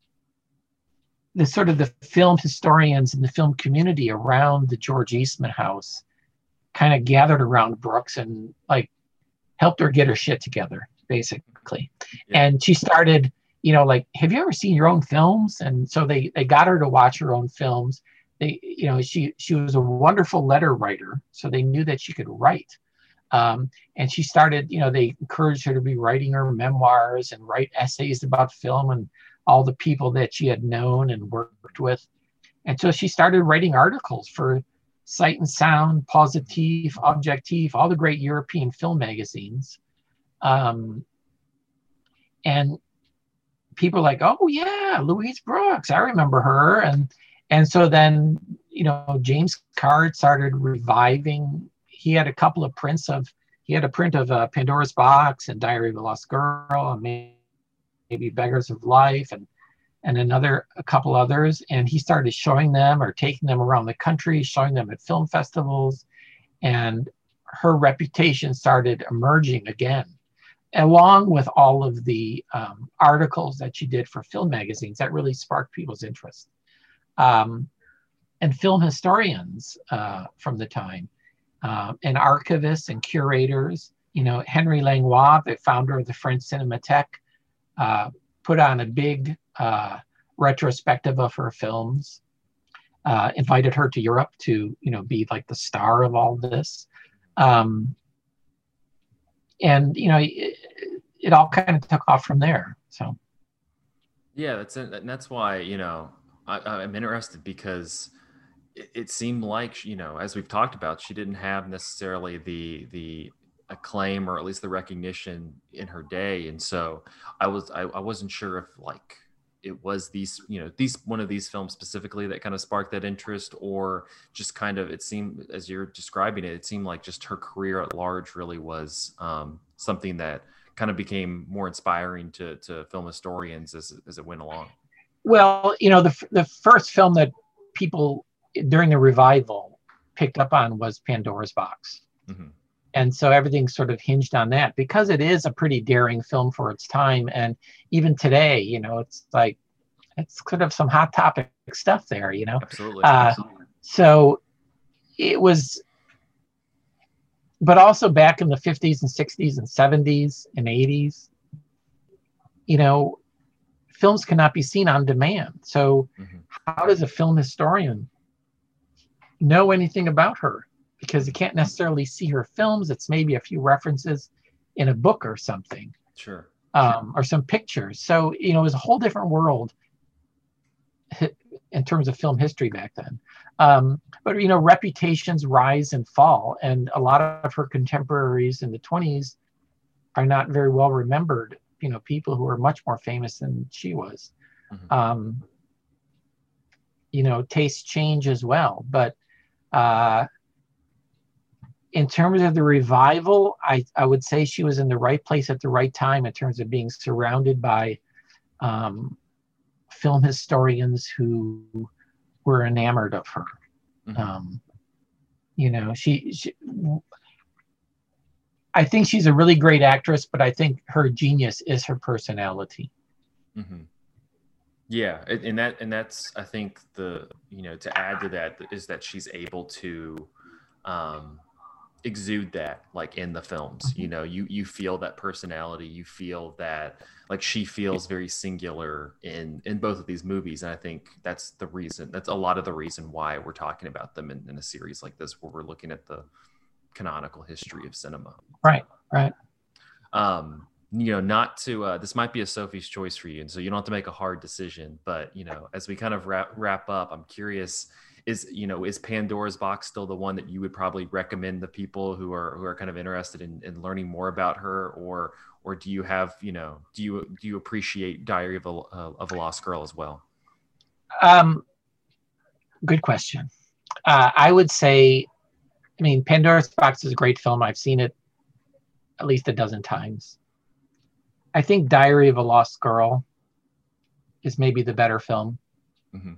the sort of the film historians and the film community around the George Eastman house kind of gathered around Brooks and like helped her get her shit together, basically. Yeah. And she started, you know, like, have you ever seen your own films? And so they they got her to watch her own films. They, you know, she she was a wonderful letter writer, so they knew that she could write. Um, and she started, you know, they encouraged her to be writing her memoirs and write essays about film and all the people that she had known and worked with. And so she started writing articles for Sight and Sound, Positif, Objectif, all the great European film magazines. Um, and people like, oh yeah, Louise Brooks, I remember her. And and so then, you know, James Card started reviving. He had a couple of prints of, he had a print of uh, Pandora's Box and Diary of a Lost Girl and maybe, maybe Beggars of Life and and another, a couple others. And he started showing them or taking them around the country, showing them at film festivals. And her reputation started emerging again, along with all of the um, articles that she did for film magazines that really sparked people's interest. Um, and film historians uh, from the time, uh, and archivists and curators, you know, Henry Langlois, the founder of the French Cinematheque, uh, put on a big uh, retrospective of her films, uh, invited her to Europe to, you know, be like the star of all this. Um, and, you know, it, it all kind of took off from there. So. Yeah, that's it. And that's why, you know, I, I'm interested because it, it seemed like, you know, as we've talked about, she didn't have necessarily the, the acclaim or at least the recognition in her day. And so I was, I, I wasn't sure if like it was these, you know, these, one of these films specifically that kind of sparked that interest, or just kind of, it seemed, as you're describing it, it seemed like just her career at large really was um, something that kind of became more inspiring to, to film historians as, as it went along. Well, you know, the the first film that people during the revival picked up on was Pandora's Box. Mm-hmm. And so everything sort of hinged on that because it is a pretty daring film for its time. And even today, you know, it's like, it's kind of some hot topic stuff there, you know? Absolutely. Uh, Absolutely. So it was, but also back in the fifties and sixties and seventies and eighties, you know, films cannot be seen on demand. So mm-hmm. how does a film historian know anything about her? Because you can't necessarily see her films. It's maybe a few references in a book or something. Sure. Um, or some pictures. So, you know, it was a whole different world in terms of film history back then. Um, but, you know, reputations rise and fall. And a lot of her contemporaries in the twenties are not very well remembered. You know, people who are much more famous than she was. Mm-hmm. Um, you know, tastes change as well. But uh, in terms of the revival, I, I would say she was in the right place at the right time in terms of being surrounded by um, film historians who were enamored of her. Mm-hmm. Um, you know, she, she I think she's a really great actress, but I think her genius is her personality. Mm-hmm. Yeah, and that and that's I think the you know to add to that is that she's able to um, exude that like in the films. You know, you you feel that personality, you feel that like she feels very singular in in both of these movies, and I think that's the reason. That's a lot of the reason why we're talking about them in, in a series like this, where we're looking at the canonical history of cinema. Right, right. Um, you know, not to, uh, this might be a Sophie's choice for you, and so you don't have to make a hard decision, but, you know, as we kind of wrap, wrap up, I'm curious, is, you know, is Pandora's Box still the one that you would probably recommend the people who are, who are kind of interested in, in learning more about her, or, or do you have, you know, do you, do you appreciate Diary of a, uh, of a Lost Girl as well? Um, good question. Uh, I would say, I mean, Pandora's Box is a great film. I've seen it at least a dozen times. I think Diary of a Lost Girl is maybe the better film. Mm-hmm.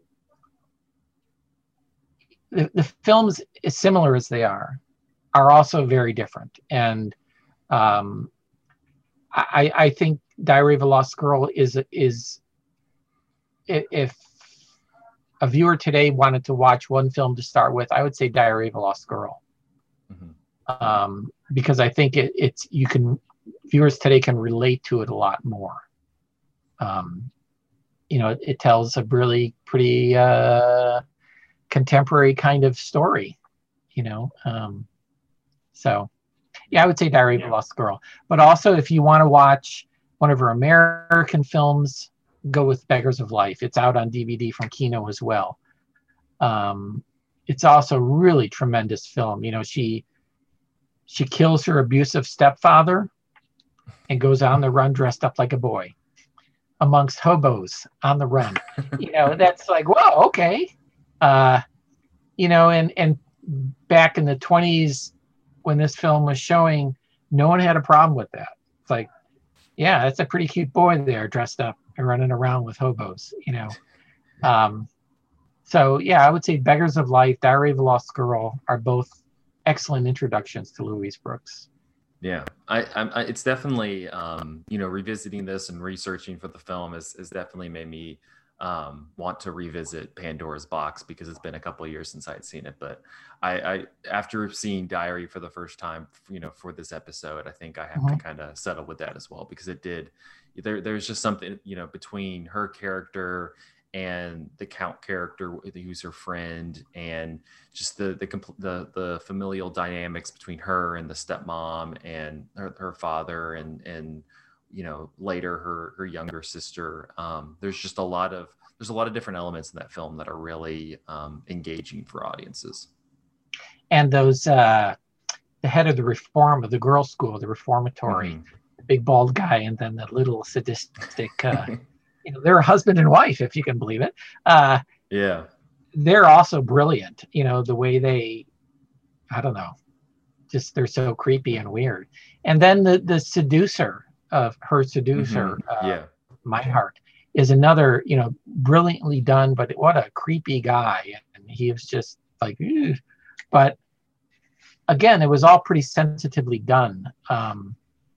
The, the films, as similar as they are, are also very different. And um, I, I think Diary of a Lost Girl is, is if a viewer today wanted to watch one film to start with, I would say Diary of a Lost Girl. Mm-hmm. Um, because I think it, it's, you can, viewers today can relate to it a lot more. Um, you know, it, it tells a really pretty uh, contemporary kind of story, you know. Um, so, yeah, I would say Diary of a Lost Girl. But also, if you want to watch one of her American films, go with Beggars of Life. It's out on D V D from Kino as well. Um, it's also a really tremendous film. You know, she she kills her abusive stepfather and goes on the run dressed up like a boy amongst hobos on the run. You know, that's like, whoa, okay. Uh, you know, and, and back in the twenties when this film was showing, no one had a problem with that. It's like, yeah, that's a pretty cute boy there dressed up and running around with hobos, you know. Um, so, yeah, I would say Beggars of Life, Diary of a Lost Girl are both excellent introductions to Louise Brooks. Yeah, I, I, it's definitely, um, you know, revisiting this and researching for the film has, has definitely made me um, want to revisit Pandora's Box, because it's been a couple of years since I'd seen it. But I, I after seeing Diary for the first time, you know, for this episode, I think I have mm-hmm. to kind of settle with that as well, because it did, there, there's just something, you know, between her character and the Count character who's her friend, and just the the the, the familial dynamics between her and the stepmom and her, her father, and and you know, later her her younger sister. Um, there's just a lot of there's a lot of different elements in that film that are really um, engaging for audiences. And those uh, the head of the reform of the girls' school, the reformatory, mm-hmm. the big bald guy, and then the little sadistic. Uh, You know, they're a husband and wife, if you can believe it. Uh, yeah. They're also brilliant. You know, the way they, I don't know, just they're so creepy and weird. And then the the seducer of her seducer, mm-hmm. yeah. uh, Meinhardt, is another, you know, brilliantly done, but what a creepy guy. And he was just like, ew. But again, it was all pretty sensitively done. Um,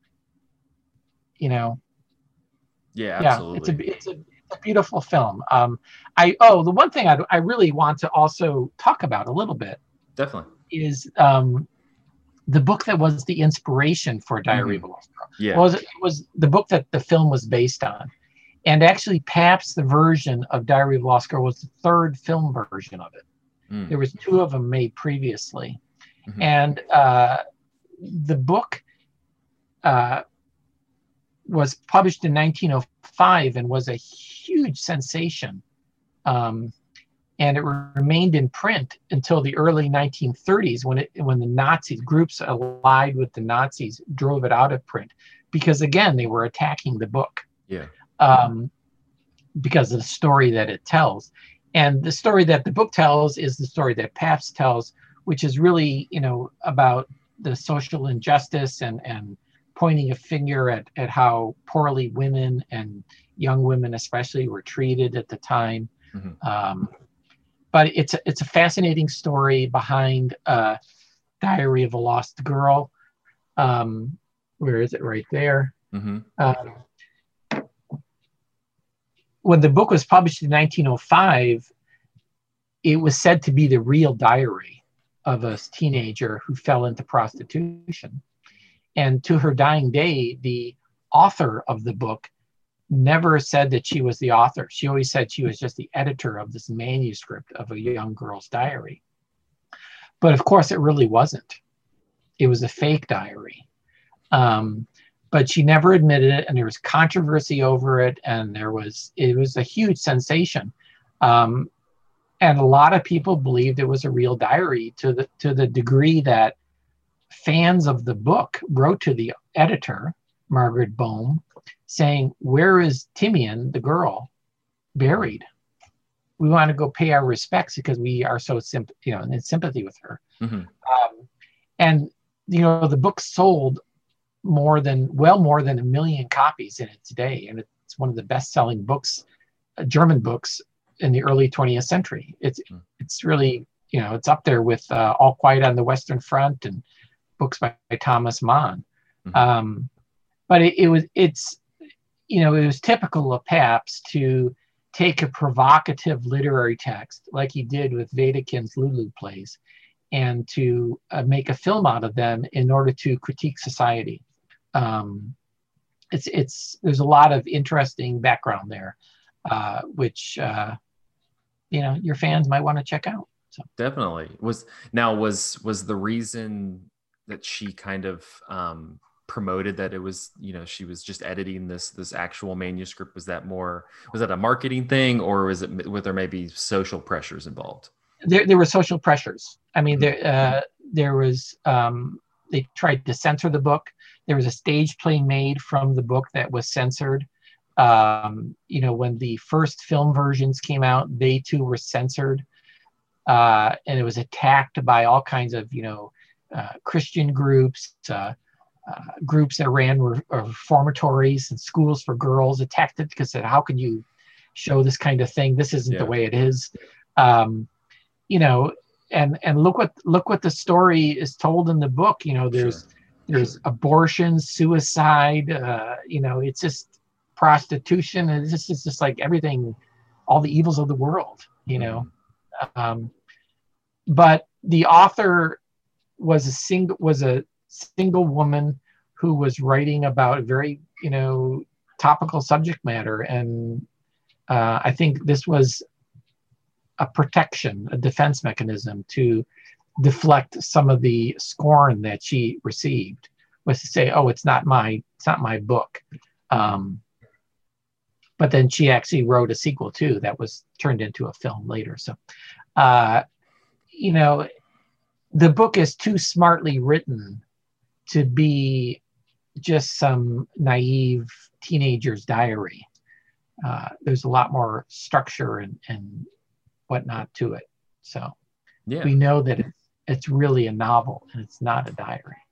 you know, Yeah, absolutely. Yeah, it's a it's a, it's a beautiful film. Um, I oh, the one thing I I really want to also talk about a little bit, definitely, is um, the book that was the inspiration for Diary mm-hmm. of a Lost Girl. Yeah, was it was the book that the film was based on, and actually Pabst, the version of Diary of a Lost Girl, was the third film version of it. Mm. There was two of them made previously, mm-hmm. and uh, the book. Uh, was published in nineteen oh five and was a huge sensation. Um, and it remained in print until the early nineteen thirties when it when the Nazis, groups allied with the Nazis, drove it out of print, because again, they were attacking the book. Yeah. Um, because of the story that it tells. And the story that the book tells is the story that Pabst tells, which is really, you know, about the social injustice and, and pointing a finger at, at how poorly women and young women especially were treated at the time. Mm-hmm. Um, but it's a, it's a fascinating story behind uh, Diary of a Lost Girl. Um, where is it? Right there. Mm-hmm. Um, when the book was published in nineteen oh five, it was said to be the real diary of a teenager who fell into prostitution. And to her dying day, the author of the book never said that she was the author. She always said she was just the editor of this manuscript of a young girl's diary. But of course, it really wasn't. It was a fake diary. Um, but she never admitted it, and there was controversy over it, and there was it was a huge sensation. Um, and a lot of people believed it was a real diary, to the to the degree that fans of the book wrote to the editor, Margaret Bohm, saying, "Where is Timian, the girl, buried? We want to go pay our respects because we are so symp- you know, in sympathy with her." Mm-hmm. Um, and you know, the book sold more than well more than a million copies in its day, and it's one of the best-selling books, uh, German books in the early twentieth century. It's mm-hmm. it's really, you know, it's up there with uh, All Quiet on the Western Front and books by, by Thomas Mann. Mm-hmm. Um, but it, it was it's you know, it was typical of Pabst to take a provocative literary text like he did with Wedekind's Lulu plays, and to uh, make a film out of them in order to critique society. Um, it's it's there's a lot of interesting background there, uh, which uh, you know, your fans might want to check out. So definitely was now was was the reason that she kind of um, promoted that it was, you know, she was just editing this this actual manuscript. Was that more was that a marketing thing, or was it with there maybe social pressures involved? There, there were social pressures. I mean, there, uh, there was, um, they tried to censor the book. There was a stage play made from the book that was censored. Um, you know, when the first film versions came out, they too were censored. Uh, and it was attacked by all kinds of, you know, uh, Christian groups, uh, uh, groups that ran re- reformatories and schools for girls, attacked it because said, how can you show this kind of thing? This isn't yeah. the way it is. Um, You know, and and look what look what the story is told in the book. You know, there's sure. there's sure. abortion, suicide. Uh, you know, it's just prostitution, and it's just it's just like everything, all the evils of the world. You know, mm-hmm. um, but the author was a single was a single woman who was writing about a very, you know, topical subject matter, and uh, I think this was a protection, a defense mechanism to deflect some of the scorn that she received, was to say, "Oh, it's not my, it's not my book." Um, but then she actually wrote a sequel too that was turned into a film later. So, uh, you know, the book is too smartly written to be just some naive teenager's diary. Uh, there's a lot more structure and, and whatnot to it. So yeah. we know that it's, it's really a novel and it's not a diary.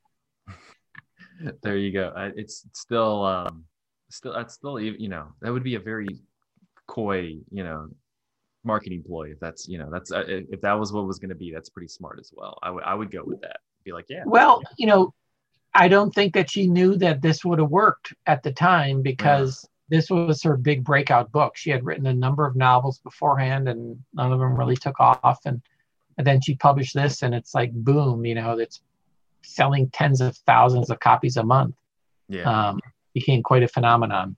There you go. It's still, um, still, that's still, you know, that would be a very coy, you know, marketing ploy. If that's, you know, that's, uh, if that was what was going to be, that's pretty smart as well. I would, I would go with that. Be like, yeah. Well, yeah. you know, I don't think that she knew that this would have worked at the time, because yeah. this was her big breakout book. She had written a number of novels beforehand, and none of them really took off. And, and then she published this, and it's like, boom, you know, it's selling tens of thousands of copies a month. Yeah. Um, became quite a phenomenon.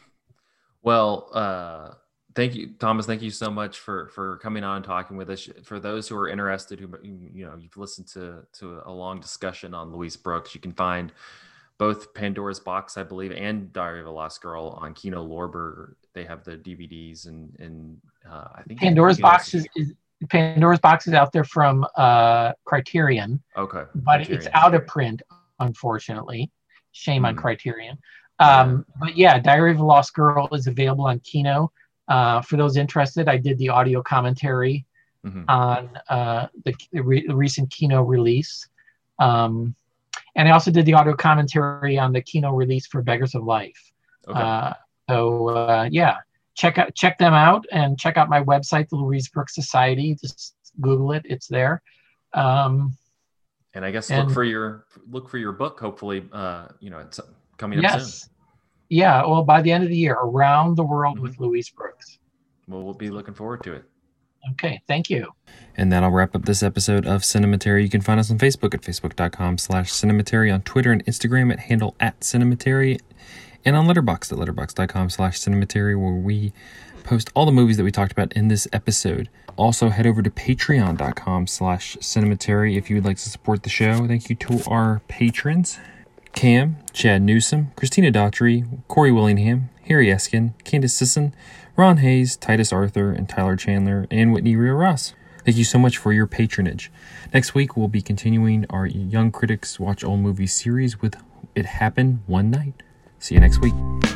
Well, uh, thank you, Thomas. Thank you so much for, for coming on and talking with us. For those who are interested, who, you know, you've listened to, to a long discussion on Louise Brooks, you can find both Pandora's Box, I believe, and Diary of a Lost Girl on Kino Lorber. They have the D V Ds, and and uh, I think Pandora's Box is, is Pandora's Box is out there from uh, Criterion. Okay, but Criterion. It's out of print, unfortunately. Shame mm. on Criterion. Um, yeah. But yeah, Diary of a Lost Girl is available on Kino. Uh, for those interested, I did the audio commentary mm-hmm. on uh, the, the, re- the recent Kino release. Um, And I also did the audio commentary on the Kino release for Beggars of Life. Okay. Uh, so uh, yeah, check out check them out, and check out my website, the Louise Brooks Society. Just Google it; it's there. Um, and I guess and, look for your look for your book. Hopefully, uh, you know, it's coming up yes. soon. Yeah. Well, by the end of the year, Around the World mm-hmm. with Louise Brooks. Well, we'll be looking forward to it. Okay, thank you. And that'll wrap up this episode of Cinematary. You can find us on Facebook at facebook.com slash Cinematary, on Twitter and Instagram at handle at Cinematary, and on Letterboxd at letterboxd.com slash Cinematary, where we post all the movies that we talked about in this episode. Also, head over to patreon.com slash Cinematary if you would like to support the show. Thank you to our patrons. Cam, Chad Newsom, Christina Daughtry, Corey Willingham, Harry Eskin, Candace Sisson, Ron Hayes, Titus Arthur, and Tyler Chandler, and Whitney Rio Ross. Thank you so much for your patronage. Next week, we'll be continuing our Young Critics Watch Old Movies series with It Happened One Night. See you next week.